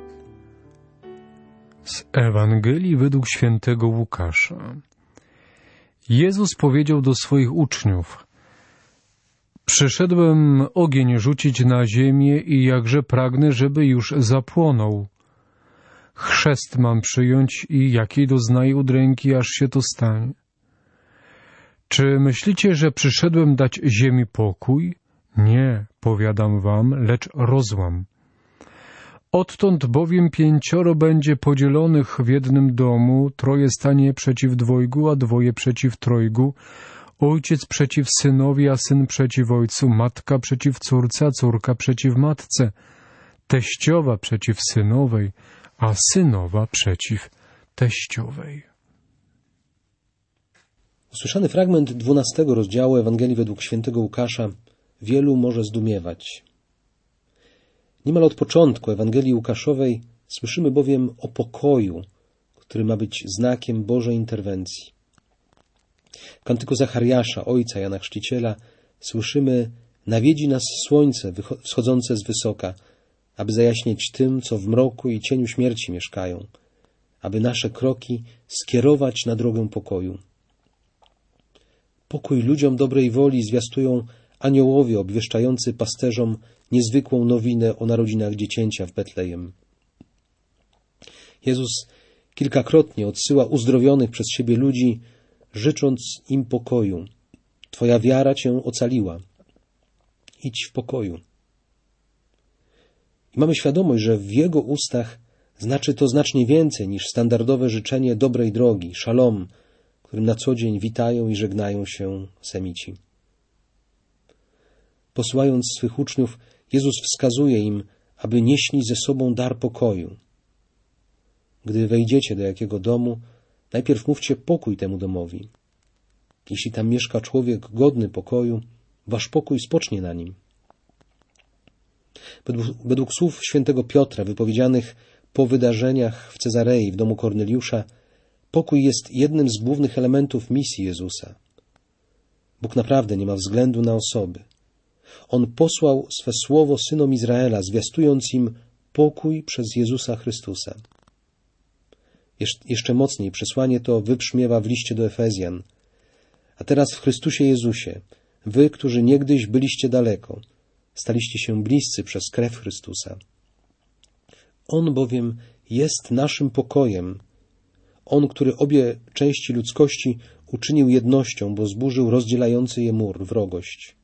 Z Ewangelii według świętego Łukasza. Jezus powiedział do swoich uczniów: przyszedłem ogień rzucić na ziemię i jakże pragnę, żeby już zapłonął. Chrzest mam przyjąć i jakiej doznaję udręki, aż się to stanie. Czy myślicie, że przyszedłem dać ziemi pokój? Nie, powiadam wam, lecz rozłam. Odtąd bowiem 5 będzie podzielonych w jednym domu, 3 stanie przeciw 2, a 2 przeciw 3, ojciec przeciw synowi, a syn przeciw ojcu, matka przeciw córce, a córka przeciw matce, teściowa przeciw synowej, a synowa przeciw teściowej. Usłyszany fragment 12 rozdziału Ewangelii według świętego Łukasza wielu może zdumiewać. Niemal od początku Ewangelii Łukaszowej słyszymy bowiem o pokoju, który ma być znakiem Bożej interwencji. W kantyku Zachariasza, ojca Jana Chrzciciela, słyszymy: nawiedzi nas słońce wschodzące z wysoka, aby zajaśnieć tym, co w mroku i cieniu śmierci mieszkają, aby nasze kroki skierować na drogę pokoju. Pokój ludziom dobrej woli zwiastują aniołowie obwieszczający pasterzom niezwykłą nowinę o narodzinach dziecięcia w Betlejem. Jezus kilkakrotnie odsyła uzdrowionych przez siebie ludzi, życząc im pokoju. Twoja wiara cię ocaliła. Idź w pokoju. I mamy świadomość, że w Jego ustach znaczy to znacznie więcej niż standardowe życzenie dobrej drogi, szalom, którym na co dzień witają i żegnają się semici. Posyłając swych uczniów, Jezus wskazuje im, aby nieśli ze sobą dar pokoju. Gdy wejdziecie do jakiego domu, najpierw mówcie pokój temu domowi. Jeśli tam mieszka człowiek godny pokoju, wasz pokój spocznie na nim. Według słów świętego Piotra, wypowiedzianych po wydarzeniach w Cezarei w domu Korneliusza, pokój jest jednym z głównych elementów misji Jezusa. Bóg naprawdę nie ma względu na osoby. On posłał swe słowo synom Izraela, zwiastując im pokój przez Jezusa Chrystusa. Jeszcze mocniej przesłanie to wybrzmiewa w liście do Efezjan. A teraz w Chrystusie Jezusie, wy, którzy niegdyś byliście daleko, staliście się bliscy przez krew Chrystusa. On bowiem jest naszym pokojem. On, który obie części ludzkości uczynił jednością, bo zburzył rozdzielający je mur, wrogość.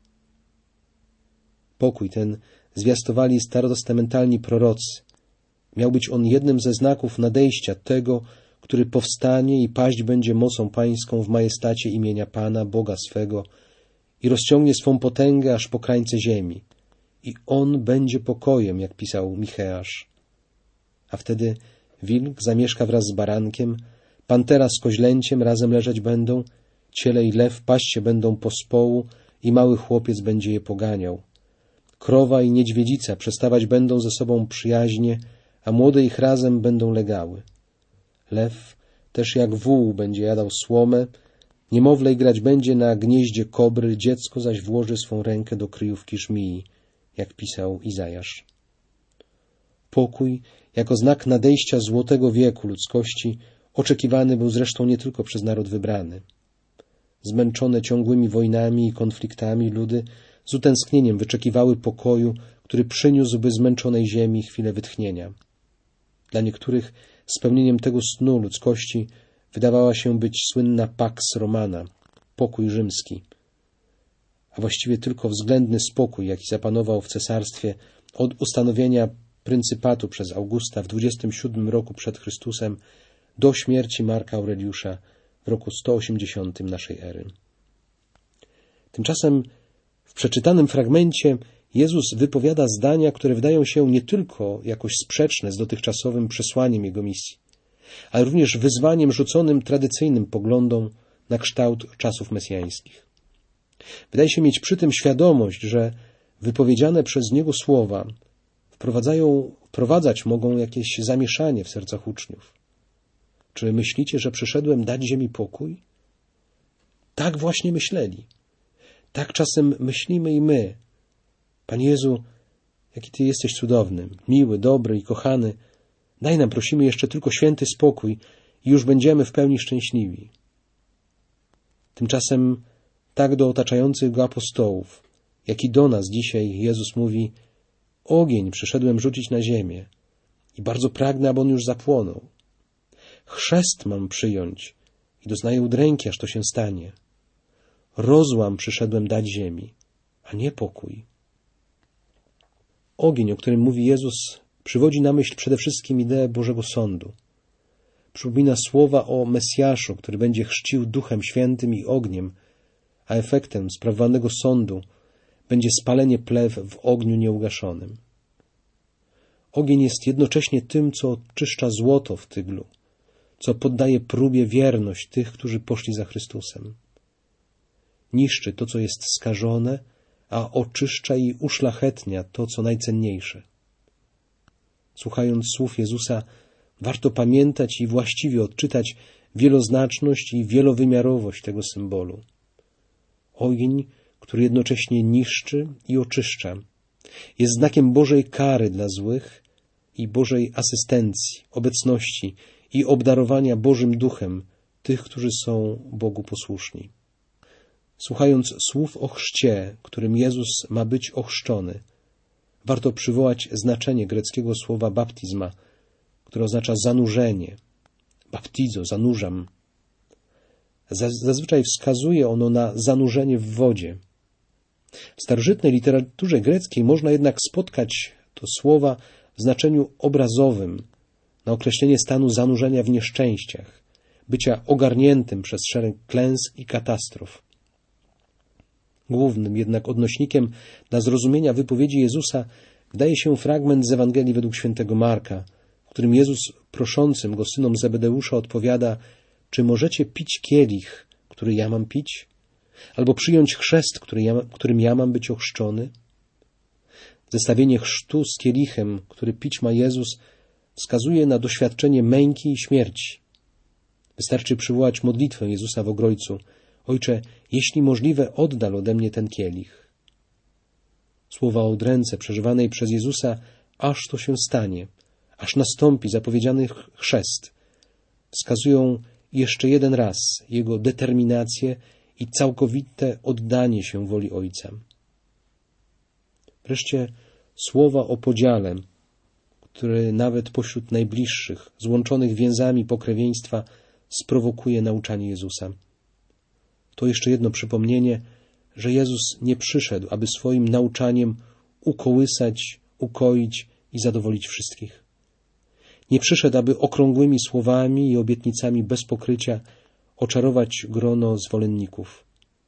Pokój ten zwiastowali starotestamentalni prorocy. Miał być on jednym ze znaków nadejścia tego, który powstanie i paść będzie mocą pańską w majestacie imienia Pana, Boga swego, i rozciągnie swą potęgę aż po krańce ziemi. I on będzie pokojem, jak pisał Micheasz. A wtedy wilk zamieszka wraz z barankiem, pantera z koźlęciem razem leżeć będą, ciele i lew paść się będą pospołu i mały chłopiec będzie je poganiał. Krowa i niedźwiedzica przestawać będą ze sobą przyjaźnie, a młode ich razem będą legały. Lew też jak wół będzie jadał słomę, niemowlę grać będzie na gnieździe kobry, dziecko zaś włoży swą rękę do kryjówki żmii, jak pisał Izajasz. Pokój, jako znak nadejścia złotego wieku ludzkości, oczekiwany był zresztą nie tylko przez naród wybrany. Zmęczone ciągłymi wojnami i konfliktami ludy z utęsknieniem wyczekiwały pokoju, który przyniósłby zmęczonej ziemi chwilę wytchnienia. Dla niektórych spełnieniem tego snu ludzkości wydawała się być słynna Pax Romana, pokój rzymski, a właściwie tylko względny spokój, jaki zapanował w cesarstwie od ustanowienia pryncypatu przez Augusta w 27 roku przed Chrystusem do śmierci Marka Aureliusza w roku 180 naszej ery. Tymczasem w przeczytanym fragmencie Jezus wypowiada zdania, które wydają się nie tylko jakoś sprzeczne z dotychczasowym przesłaniem Jego misji, ale również wyzwaniem rzuconym tradycyjnym poglądom na kształt czasów mesjańskich. Wydaje się mieć przy tym świadomość, że wypowiedziane przez Niego słowa wprowadzać mogą jakieś zamieszanie w sercach uczniów. Czy myślicie, że przyszedłem dać ziemi pokój? Tak właśnie myśleli. Tak czasem myślimy i my. Panie Jezu, jaki Ty jesteś cudowny, miły, dobry i kochany. Daj nam, prosimy, jeszcze tylko święty spokój i już będziemy w pełni szczęśliwi. Tymczasem tak do otaczających go apostołów, jak i do nas dzisiaj Jezus mówi: ogień przyszedłem rzucić na ziemię i bardzo pragnę, aby on już zapłonął. Chrzest mam przyjąć i doznaję udręki, aż to się stanie. Rozłam przyszedłem dać ziemi, a nie pokój. Ogień, o którym mówi Jezus, przywodzi na myśl przede wszystkim ideę Bożego Sądu. Przypomina słowa o Mesjaszu, który będzie chrzcił Duchem Świętym i ogniem, a efektem sprawowanego sądu będzie spalenie plew w ogniu nieugaszonym. Ogień jest jednocześnie tym, co oczyszcza złoto w tyglu, co poddaje próbie wierność tych, którzy poszli za Chrystusem. Niszczy to, co jest skażone, a oczyszcza i uszlachetnia to, co najcenniejsze. Słuchając słów Jezusa, warto pamiętać i właściwie odczytać wieloznaczność i wielowymiarowość tego symbolu. Ogień, który jednocześnie niszczy i oczyszcza, jest znakiem Bożej kary dla złych i Bożej asystencji, obecności i obdarowania Bożym Duchem tych, którzy są Bogu posłuszni. Słuchając słów o chrzcie, którym Jezus ma być ochrzczony, warto przywołać znaczenie greckiego słowa baptizma, które oznacza zanurzenie. Baptizo, zanurzam. Zazwyczaj wskazuje ono na zanurzenie w wodzie. W starożytnej literaturze greckiej można jednak spotkać to słowa w znaczeniu obrazowym na określenie stanu zanurzenia w nieszczęściach, bycia ogarniętym przez szereg klęsk i katastrof. Głównym jednak odnośnikiem dla zrozumienia wypowiedzi Jezusa wydaje się fragment z Ewangelii według świętego Marka, w którym Jezus proszącym go synom Zebedeusza odpowiada: czy możecie pić kielich, który ja mam pić? Albo przyjąć chrzest, którym ja mam być ochrzczony? Zestawienie chrztu z kielichem, który pić ma Jezus, wskazuje na doświadczenie męki i śmierci. Wystarczy przywołać modlitwę Jezusa w Ogrojcu: Ojcze, jeśli możliwe, oddal ode mnie ten kielich. Słowa o udręce przeżywanej przez Jezusa, aż to się stanie, aż nastąpi zapowiedziany chrzest, wskazują jeszcze jeden raz Jego determinację i całkowite oddanie się woli Ojca. Wreszcie słowa o podziale, który nawet pośród najbliższych, złączonych więzami pokrewieństwa, sprowokuje nauczanie Jezusa. To jeszcze jedno przypomnienie, że Jezus nie przyszedł, aby swoim nauczaniem ukołysać, ukoić i zadowolić wszystkich. Nie przyszedł, aby okrągłymi słowami i obietnicami bez pokrycia oczarować grono zwolenników.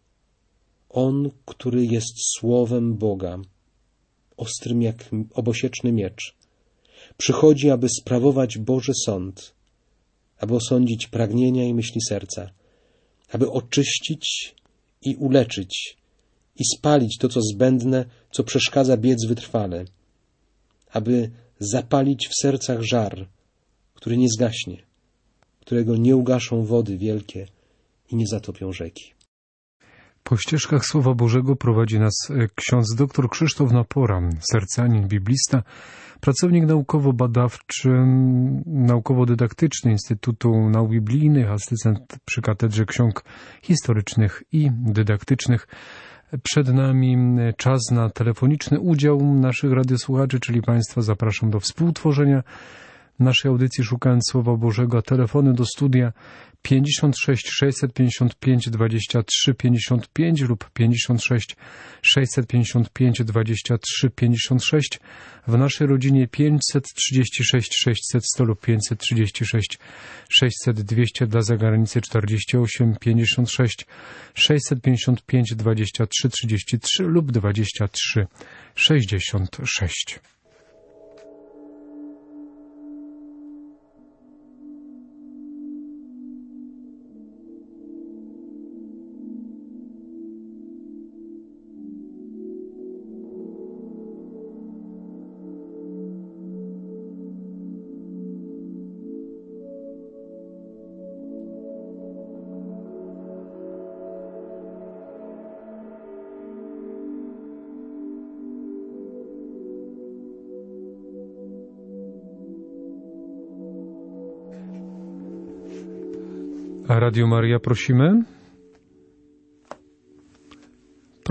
On, który jest Słowem Boga, ostrym jak obosieczny miecz, przychodzi, aby sprawować Boży sąd, aby osądzić pragnienia i myśli serca, aby oczyścić i uleczyć i spalić to, co zbędne, co przeszkadza biec wytrwale, aby zapalić w sercach żar, który nie zgaśnie, którego nie ugaszą wody wielkie i nie zatopią rzeki. Po ścieżkach Słowa Bożego prowadzi nas ksiądz dr Krzysztof Napora, sercanin, biblista, pracownik naukowo-badawczy, naukowo-dydaktyczny Instytutu Nauk Biblijnych, asystent przy Katedrze Ksiąg Historycznych i Dydaktycznych. Przed nami czas na telefoniczny udział naszych radiosłuchaczy, czyli Państwa zapraszam do współtworzenia naszej audycji Szukając Słowa Bożego. Telefony do studia 56 655 23 55 lub 56 655 23 56. W naszej rodzinie 536 600 100 lub 536 600 200, dla zagranicy 48 56 655 23 33 lub 23 66. A Radio Maria, prosimy.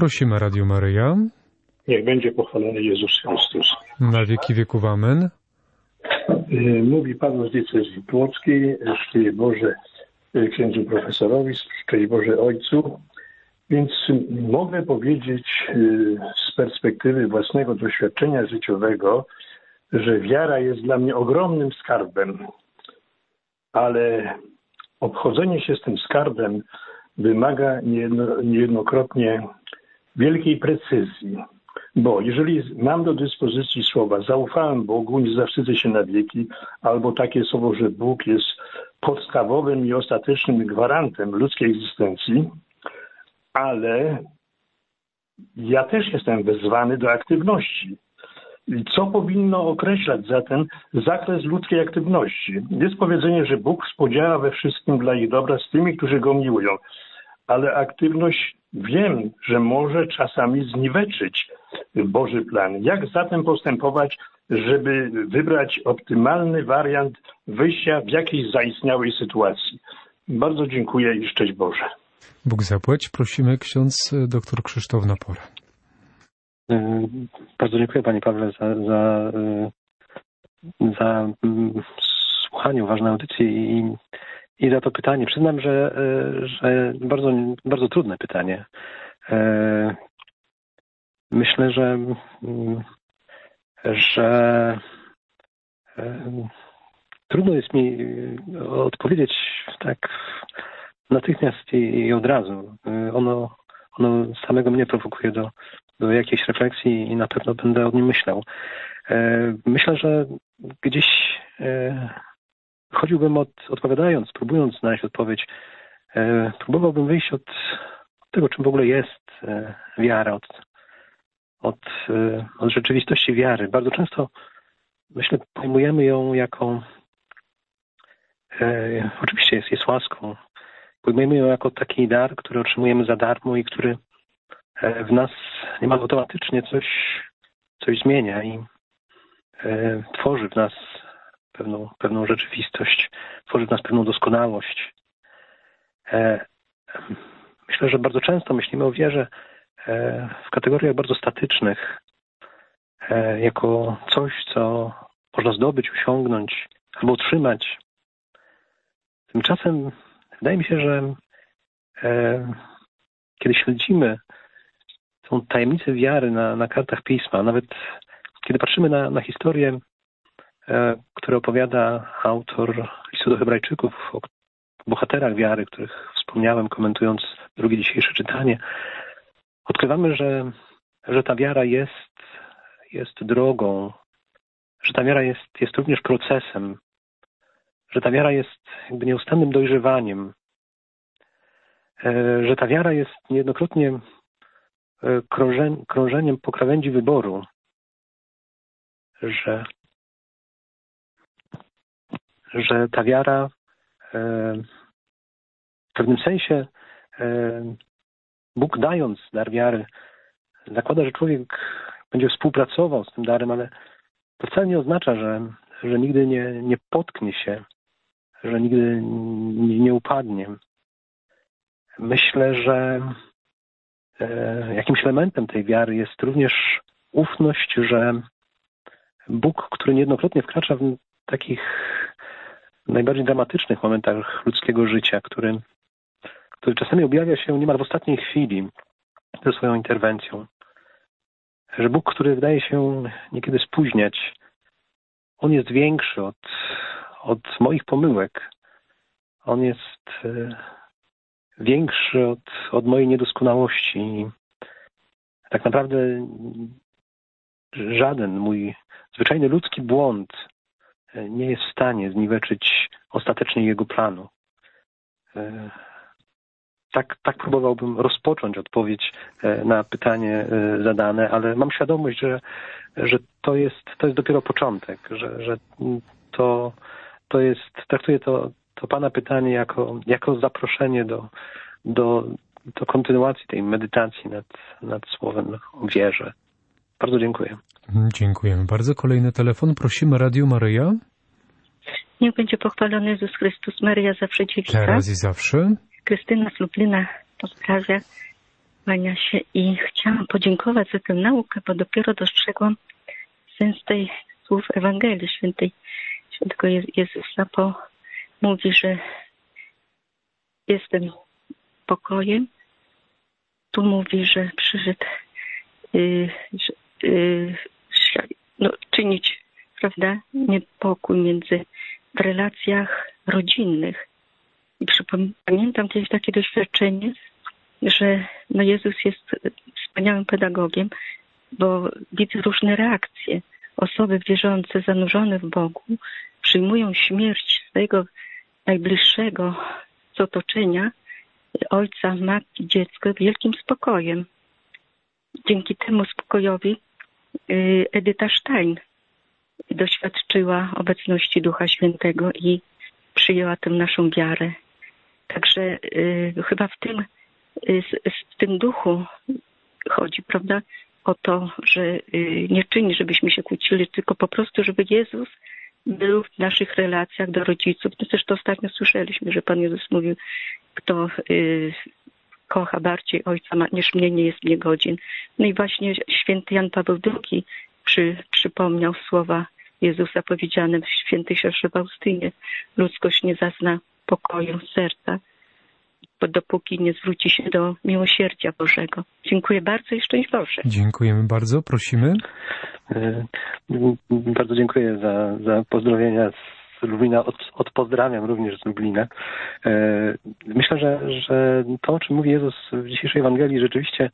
Prosimy Radio Maryja. Niech będzie pochwalony Jezus Chrystus. Na wieki wieków amen. Mówi Paweł z diecezji płockiej. Szczęść Boże księdzu profesorowi, szczęść Boże ojcu. Więc mogę powiedzieć z perspektywy własnego doświadczenia życiowego, że wiara jest dla mnie ogromnym skarbem, ale obchodzenie się z tym skarbem wymaga niejednokrotnie wielkiej precyzji. Bo jeżeli mam do dyspozycji słowa zaufałem Bogu, nie zawstydzę się na wieki, albo takie słowo, że Bóg jest podstawowym i ostatecznym gwarantem ludzkiej egzystencji, ale ja też jestem wezwany do aktywności. I co powinno określać zatem zakres ludzkiej aktywności? Jest powiedzenie, że Bóg współdziała we wszystkim dla ich dobra z tymi, którzy Go miłują. Ale aktywność wiem, że może czasami zniweczyć Boży plan. Jak zatem postępować, żeby wybrać optymalny wariant wyjścia w jakiejś zaistniałej sytuacji? Bardzo dziękuję i szczęść Boże. Bóg zapłać. Prosimy ksiądz dr Krzysztof Napora. Bardzo dziękuję Panie Pawle za słuchanie ważnej audycji i za to pytanie. Przyznam, że bardzo, bardzo trudne pytanie. Myślę, że trudno jest mi odpowiedzieć tak natychmiast i od razu. Ono samego mnie prowokuje do jakiejś refleksji i na pewno będę o nim myślał. Myślę, że gdzieś chodziłbym odpowiadając, próbując znaleźć odpowiedź, próbowałbym wyjść od tego, czym w ogóle jest wiara, od rzeczywistości wiary. Bardzo często, myślę, pojmujemy ją jako, oczywiście jest łaską, pojmujemy ją jako taki dar, który otrzymujemy za darmo i który w nas niemal automatycznie coś zmienia i tworzy w nas pewną rzeczywistość, tworzy w nas pewną doskonałość. Myślę, że bardzo często myślimy o wierze w kategoriach bardzo statycznych, jako coś, co można zdobyć, osiągnąć albo otrzymać. Tymczasem wydaje mi się, że kiedy śledzimy tą tajemnicę wiary na kartach Pisma, nawet kiedy patrzymy na historię, które opowiada autor listu do Hebrajczyków o bohaterach wiary, których wspomniałem, komentując drugie dzisiejsze czytanie, odkrywamy, że ta wiara jest drogą, że ta wiara jest również procesem, że ta wiara jest jakby nieustannym dojrzewaniem, że ta wiara jest niejednokrotnie krążeniem po krawędzi wyboru, że ta wiara w pewnym sensie Bóg, dając dar wiary, zakłada, że człowiek będzie współpracował z tym darem, ale to wcale nie oznacza, że nigdy nie potknie się, że nigdy nie upadnie. Myślę, że jakimś elementem tej wiary jest również ufność, że Bóg, który niejednokrotnie wkracza w takich najbardziej dramatycznych momentach ludzkiego życia, który czasami objawia się niemal w ostatniej chwili ze swoją interwencją. Że Bóg, który wydaje się niekiedy spóźniać, On jest większy od moich pomyłek. On jest większy od mojej niedoskonałości. I tak naprawdę żaden mój zwyczajny ludzki błąd nie jest w stanie zniweczyć ostatecznie Jego planu. Tak próbowałbym rozpocząć odpowiedź na pytanie zadane, ale mam świadomość, że to jest dopiero początek, że traktuję to Pana pytanie jako zaproszenie do kontynuacji tej medytacji nad słowem o wierze. Bardzo dziękuję. Dziękujemy bardzo. Kolejny telefon. Prosimy Radio Maryja. Niech będzie pochwalony Jezus Chrystus. Maryja zawsze dziewica. Teraz i zawsze. Krystyna z Lublina pozdrawia. Kłania się i chciałam podziękować za tę naukę, bo dopiero dostrzegłam sens tej słów Ewangelii świętego Jezusa, bo mówi, że jestem pokojem. Tu mówi, że przyszedł czynić, prawda, niepokój w relacjach rodzinnych. I pamiętam kiedyś takie doświadczenie, że Jezus jest wspaniałym pedagogiem, bo widzę różne reakcje. Osoby wierzące, zanurzone w Bogu, przyjmują śmierć swojego najbliższego z otoczenia, ojca, matki, dziecka, wielkim spokojem. Dzięki temu spokojowi Edyta Stein doświadczyła obecności Ducha Świętego i przyjęła tę naszą wiarę. Także chyba w tym duchu chodzi, prawda, o to, że nie czyni, żebyśmy się kłócili, tylko po prostu, żeby Jezus był w naszych relacjach do rodziców. No też to ostatnio słyszeliśmy, że Pan Jezus mówił, kto kocha bardziej ojca niż mnie, nie jest mnie godzin. No i właśnie święty Jan Paweł II przypomniał słowa Jezusa powiedziane w świętej siostrze Faustynie. Ludzkość nie zazna pokoju serca, bo dopóki nie zwróci się do miłosierdzia Bożego. Dziękuję bardzo i szczęść Boże. Dziękujemy bardzo. Prosimy. Bardzo dziękuję za pozdrowienia z Lublina. Odpozdrawiam również z Lublina. Myślę, że to, o czym mówi Jezus w dzisiejszej Ewangelii, rzeczywiście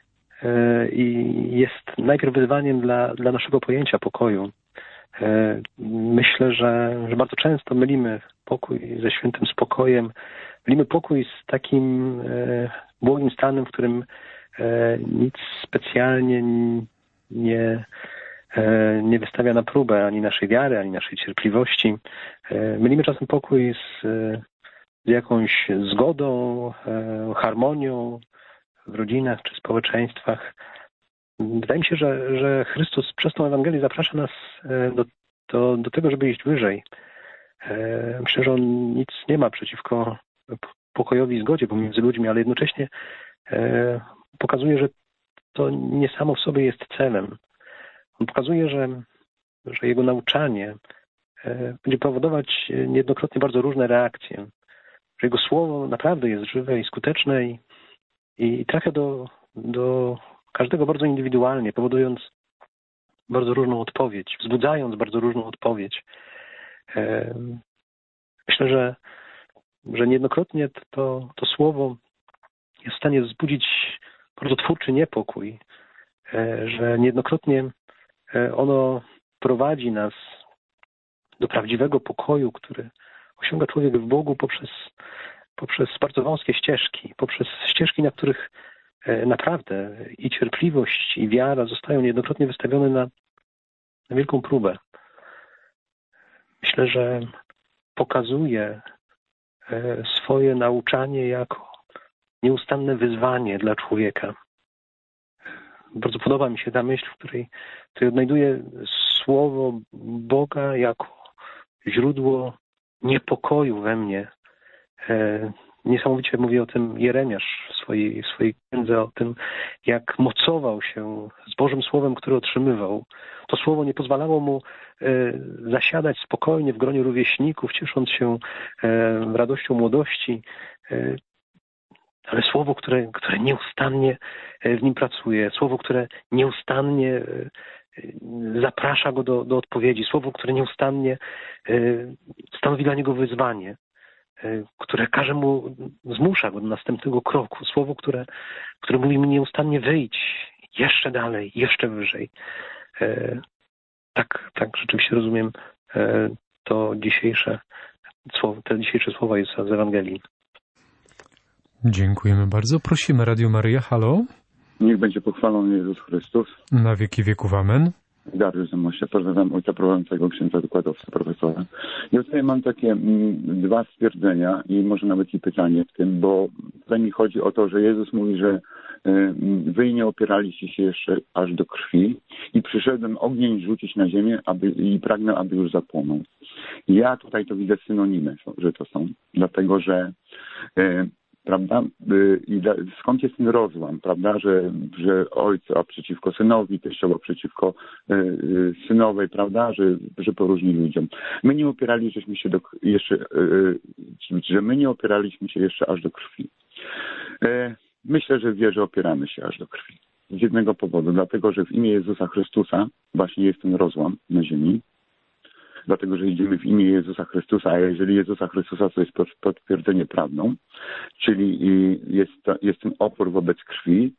jest najpierw wyzwaniem dla naszego pojęcia pokoju. Myślę, że bardzo często mylimy pokój ze świętym spokojem. Mylimy pokój z takim błogim stanem, w którym nic specjalnie nie wystawia na próbę ani naszej wiary, ani naszej cierpliwości. Mylimy czasem pokój z jakąś zgodą, harmonią w rodzinach czy społeczeństwach. Wydaje mi się, że Chrystus przez tą Ewangelię zaprasza nas do tego, żeby iść wyżej. Myślę, że On nic nie ma przeciwko pokojowi i zgodzie pomiędzy ludźmi, ale jednocześnie pokazuje, że to nie samo w sobie jest celem. On pokazuje, że Jego nauczanie będzie powodować niejednokrotnie bardzo różne reakcje. Że Jego słowo naprawdę jest żywe i skuteczne i trafia do każdego bardzo indywidualnie, powodując bardzo różną odpowiedź, wzbudzając bardzo różną odpowiedź. Myślę, że niejednokrotnie to słowo jest w stanie wzbudzić bardzo twórczy niepokój, że niejednokrotnie ono prowadzi nas do prawdziwego pokoju, który osiąga człowiek w Bogu poprzez bardzo wąskie ścieżki, poprzez ścieżki, na których naprawdę i cierpliwość, i wiara zostają niejednokrotnie wystawione na wielką próbę. Myślę, że pokazuje swoje nauczanie jako nieustanne wyzwanie dla człowieka. Bardzo podoba mi się ta myśl, w której odnajduję słowo Boga jako źródło niepokoju we mnie. Niesamowicie mówi o tym Jeremiasz w swojej księdze, o tym, jak mocował się z Bożym Słowem, które otrzymywał. To słowo nie pozwalało mu zasiadać spokojnie w gronie rówieśników, ciesząc się radością młodości, ale słowo, które nieustannie w nim pracuje, słowo, które nieustannie zaprasza go do odpowiedzi, słowo, które nieustannie stanowi dla niego wyzwanie, które zmusza go do następnego kroku. Słowo, które mówi mi nieustannie wyjdź jeszcze dalej, jeszcze wyżej. Tak rzeczywiście rozumiem te dzisiejsze słowa Jezusa z Ewangelii. Dziękujemy bardzo. Prosimy Radio Maryja. Halo? Niech będzie pochwalony Jezus Chrystus. Na wieki wieków. Amen. Dariusz Zamościa, pozdrawiam ojca prowadzącego księdza wykładowcy, profesora. Ja tutaj mam takie dwa stwierdzenia i może nawet i pytanie w tym, bo tutaj mi chodzi o to, że Jezus mówi, że wy nie opieraliście się jeszcze aż do krwi i przyszedłem ogień rzucić na ziemię i pragnę, aby już zapłonął. Ja tutaj to widzę synonimy, że to są, dlatego że prawda? I skąd jest ten rozłam, prawda? Że ojca przeciwko synowi, teściowa przeciwko synowej, prawda? Że poróżni ludziom. My nie opieraliśmy się jeszcze aż do krwi. Myślę, że opieramy się aż do krwi. Z jednego powodu, dlatego że w imię Jezusa Chrystusa właśnie jest ten rozłam na ziemi. Dlatego, że idziemy w imię Jezusa Chrystusa, a jeżeli Jezusa Chrystusa to jest potwierdzenie prawdą, czyli jest ten opór wobec krwi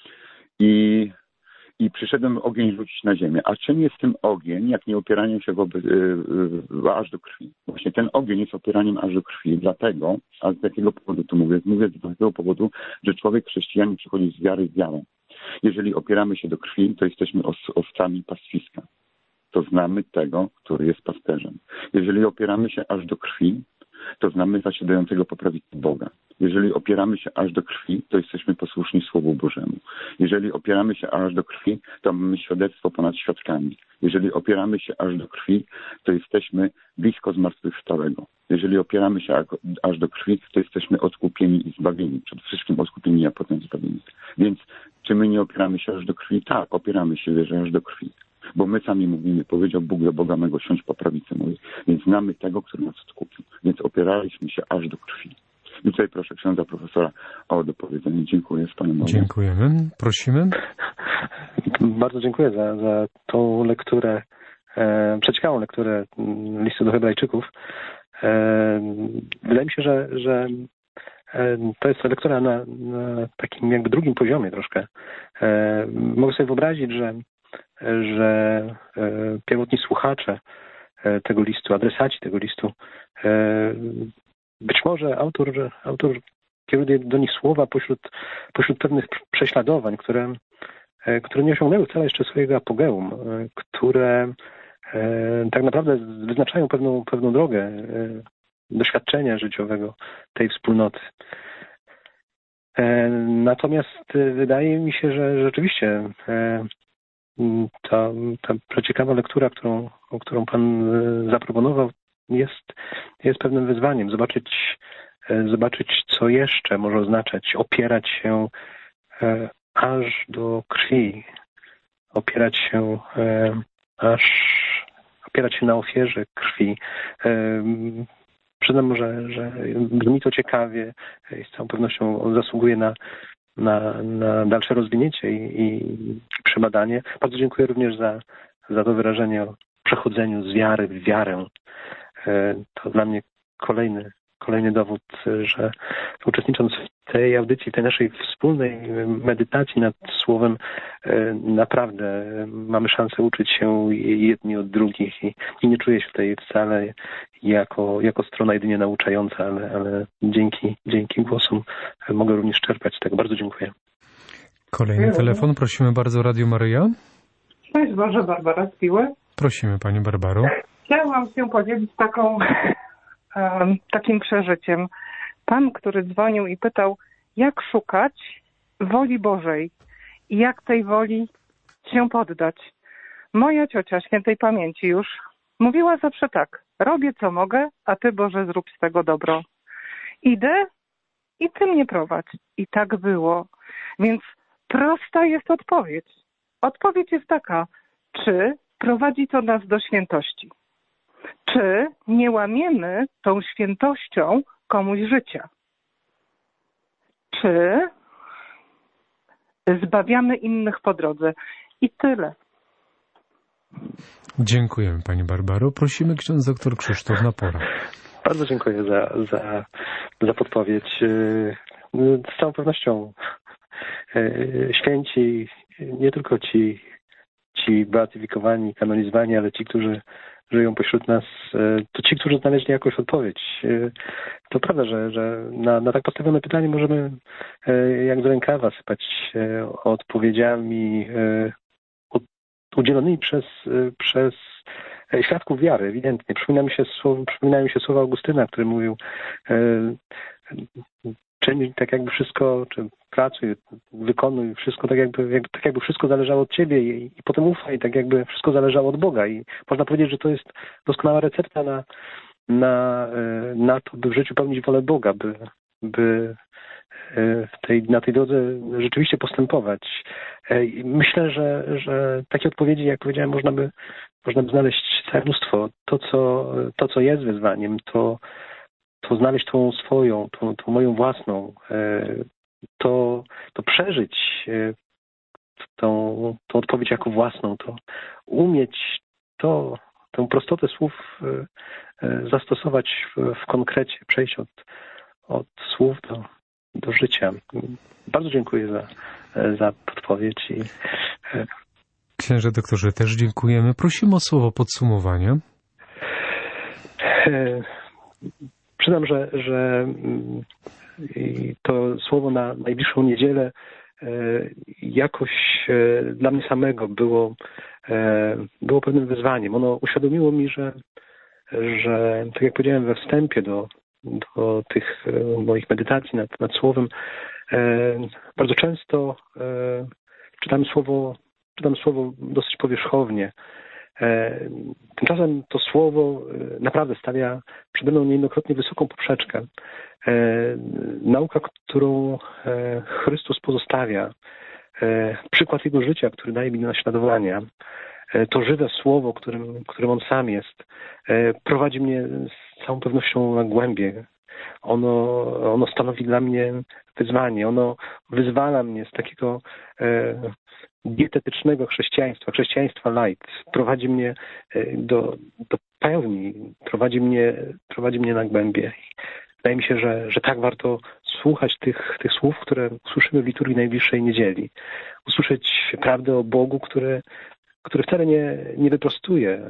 i przyszedłem ogień rzucić na ziemię. A czym jest ten ogień, jak nie opieraniem się aż do krwi? Właśnie ten ogień jest opieraniem aż do krwi, dlatego, a z jakiego powodu to mówię? Mówię z takiego powodu, że człowiek chrześcijanin przychodzi z wiary w wiarę. Jeżeli opieramy się do krwi, to jesteśmy owcami pastwiska. To znamy tego, który jest pasterzem. Jeżeli opieramy się aż do krwi, to znamy zasiadającego po prawicy Boga. Jeżeli opieramy się aż do krwi, to jesteśmy posłuszni Słowu Bożemu. Jeżeli opieramy się aż do krwi, to mamy świadectwo ponad świadkami. Jeżeli opieramy się aż do krwi, to jesteśmy blisko zmartwychwstałego. Jeżeli opieramy się aż do krwi, to jesteśmy odkupieni i zbawieni. Przede wszystkim odkupieni, a potem zbawieni. Więc czy my nie opieramy się aż do krwi? Tak, opieramy się, wierzę, aż do krwi. Bo my sami mówimy, powiedział Bóg do Boga mego, siądź po prawicy mojej. Więc znamy tego, który nas odkupił. Więc opieraliśmy się aż do krwi. I tutaj proszę księdza profesora o dopowiedzenie. Dziękuję z Panem Bogiem. Dziękujemy. Prosimy. Bardzo dziękuję za tą lekturę, przeciekałą lekturę listu do Hebrajczyków. Wydaje mi się, że to jest lektura na takim jakby drugim poziomie troszkę. Mogę sobie wyobrazić, że pierwotni słuchacze tego listu, adresaci tego listu, być może autor kieruje do nich słowa pośród pewnych prześladowań, które nie osiągnęły wcale jeszcze swojego apogeum, które tak naprawdę wyznaczają pewną drogę doświadczenia życiowego tej wspólnoty. Natomiast wydaje mi się, że rzeczywiście ta przeciekawa lektura, którą Pan zaproponował, jest pewnym wyzwaniem. Zobaczyć, co jeszcze może oznaczać opierać się aż do krwi, opierać się na ofierze krwi. Przyznam, że brzmi to ciekawie i z całą pewnością on zasługuje na dalsze rozwinięcie i przebadanie. Bardzo dziękuję również za to wyrażenie o przechodzeniu z wiary w wiarę. To dla mnie kolejny dowód, że uczestnicząc w tej audycji, w tej naszej wspólnej medytacji nad Słowem, naprawdę mamy szansę uczyć się jedni od drugich i nie czuję się tutaj wcale jako strona jedynie nauczająca, ale dzięki głosom mogę również czerpać z tego. Bardzo dziękuję. Kolejny telefon. Prosimy bardzo, Radio Maryja. Cześć Boże, Barbara z Piły. Prosimy Pani Barbaro. Chciałam się podzielić takim przeżyciem. Pan, który dzwonił i pytał, jak szukać woli Bożej i jak tej woli się poddać. Moja ciocia, świętej pamięci już, mówiła zawsze tak: robię co mogę, a Ty, Boże, zrób z tego dobro. Idę i Ty mnie prowadź. I tak było. Więc prosta jest odpowiedź. Odpowiedź jest taka: czy prowadzi to nas do świętości? Czy nie łamiemy tą świętością komuś życia? Czy zbawiamy innych po drodze? I tyle. Dziękujemy Pani Barbaro. Prosimy ksiądz dr Krzysztof Napora. Bardzo dziękuję za podpowiedź. Z całą pewnością święci, nie tylko ci beatyfikowani, kanonizowani, ale ci, którzy żyją pośród nas, to ci, którzy znaleźli jakąś odpowiedź. To prawda, że na tak postawione pytanie możemy jak z rękawa sypać odpowiedziami udzielonymi przez świadków wiary, ewidentnie. Przypominają się słowa Augustyna, który mówił: czyń tak jakby wszystko, czy pracuj, wykonuj wszystko tak jakby wszystko zależało od Ciebie i potem ufaj, tak jakby wszystko zależało od Boga. I można powiedzieć, że to jest doskonała recepta na to, by w życiu pełnić wolę Boga, by na tej drodze rzeczywiście postępować. Myślę, że takie odpowiedzi, jak powiedziałem, można by znaleźć całe mnóstwo. To, co jest wyzwaniem, to znaleźć tą swoją, tą moją własną, to przeżyć tą odpowiedź jako własną, to umieć tę prostotę słów zastosować w konkrecie, przejść od słów do życia. Bardzo dziękuję za podpowiedź. Księże doktorze, też dziękujemy. Prosimy o słowo podsumowania. Przyznam, że to słowo na najbliższą niedzielę jakoś dla mnie samego było pewnym wyzwaniem. Ono uświadomiło mi, że tak jak powiedziałem we wstępie do tych moich medytacji nad słowem, bardzo często czytam słowo dosyć powierzchownie. Tymczasem to słowo naprawdę stawia przede mną niejednokrotnie wysoką poprzeczkę. Nauka, którą Chrystus pozostawia, przykład Jego życia, który daje mi do naśladowania, to żywe słowo, którym On sam jest, prowadzi mnie z całą pewnością na głębie. Ono stanowi dla mnie wyzwanie. Ono wyzwala mnie z takiego dietetycznego chrześcijaństwa light. Prowadzi mnie do pełni, prowadzi mnie na głębie. Wydaje mi się, że tak warto słuchać tych słów, które usłyszymy w liturgii najbliższej niedzieli. Usłyszeć prawdę o Bogu, który wcale nie wyprostuje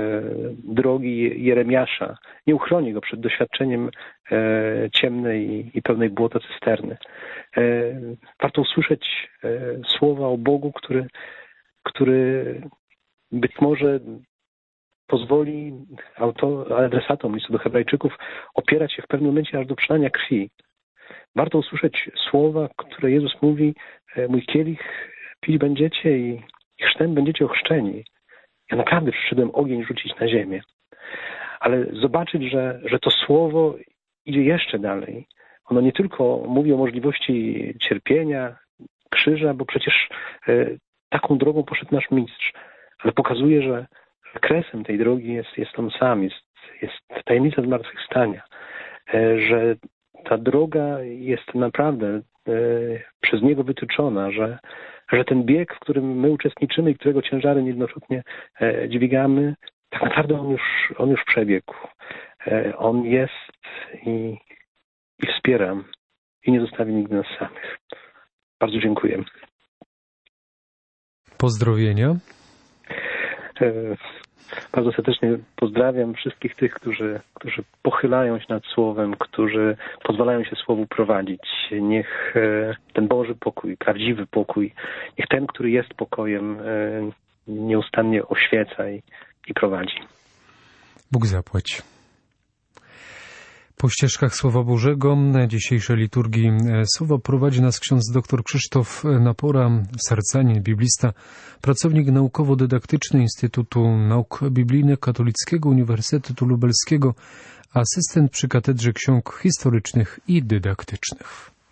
drogi Jeremiasza, nie uchroni go przed doświadczeniem ciemnej i pełnej błota cysterny. Warto usłyszeć słowa o Bogu, który być może pozwoli adresatom listu do Hebrajczyków opierać się w pewnym momencie aż do przelania krwi. Warto usłyszeć słowa, które Jezus mówi: mój kielich pić będziecie i chrztem będziecie ochrzczeni. Ja naprawdę przyszedłem ogień rzucić na ziemię. Ale zobaczyć, że to słowo idzie jeszcze dalej. Ono nie tylko mówi o możliwości cierpienia, krzyża, bo przecież taką drogą poszedł nasz mistrz, ale pokazuje, że kresem tej drogi jest On sam, jest tajemnica zmartwychwstania, że ta droga jest naprawdę przez Niego wytyczona, że ten bieg, w którym my uczestniczymy i którego ciężary niejednokrotnie dźwigamy, tak naprawdę on już przebiegł. On jest i wspiera i nie zostawi nigdy nas samych. Bardzo dziękuję. Pozdrowienia. Bardzo serdecznie pozdrawiam wszystkich tych, którzy pochylają się nad Słowem, którzy pozwalają się Słowu prowadzić. Niech ten Boży pokój, prawdziwy pokój, niech ten, który jest pokojem, nieustannie oświeca i prowadzi. Bóg zapłać. Po ścieżkach Słowa Bożego dzisiejszej liturgii słowa prowadzi nas ksiądz dr Krzysztof Napora, sercanin, biblista, pracownik naukowo-dydaktyczny Instytutu Nauk Biblijnych Katolickiego Uniwersytetu Lubelskiego, asystent przy Katedrze Ksiąg Historycznych i Dydaktycznych.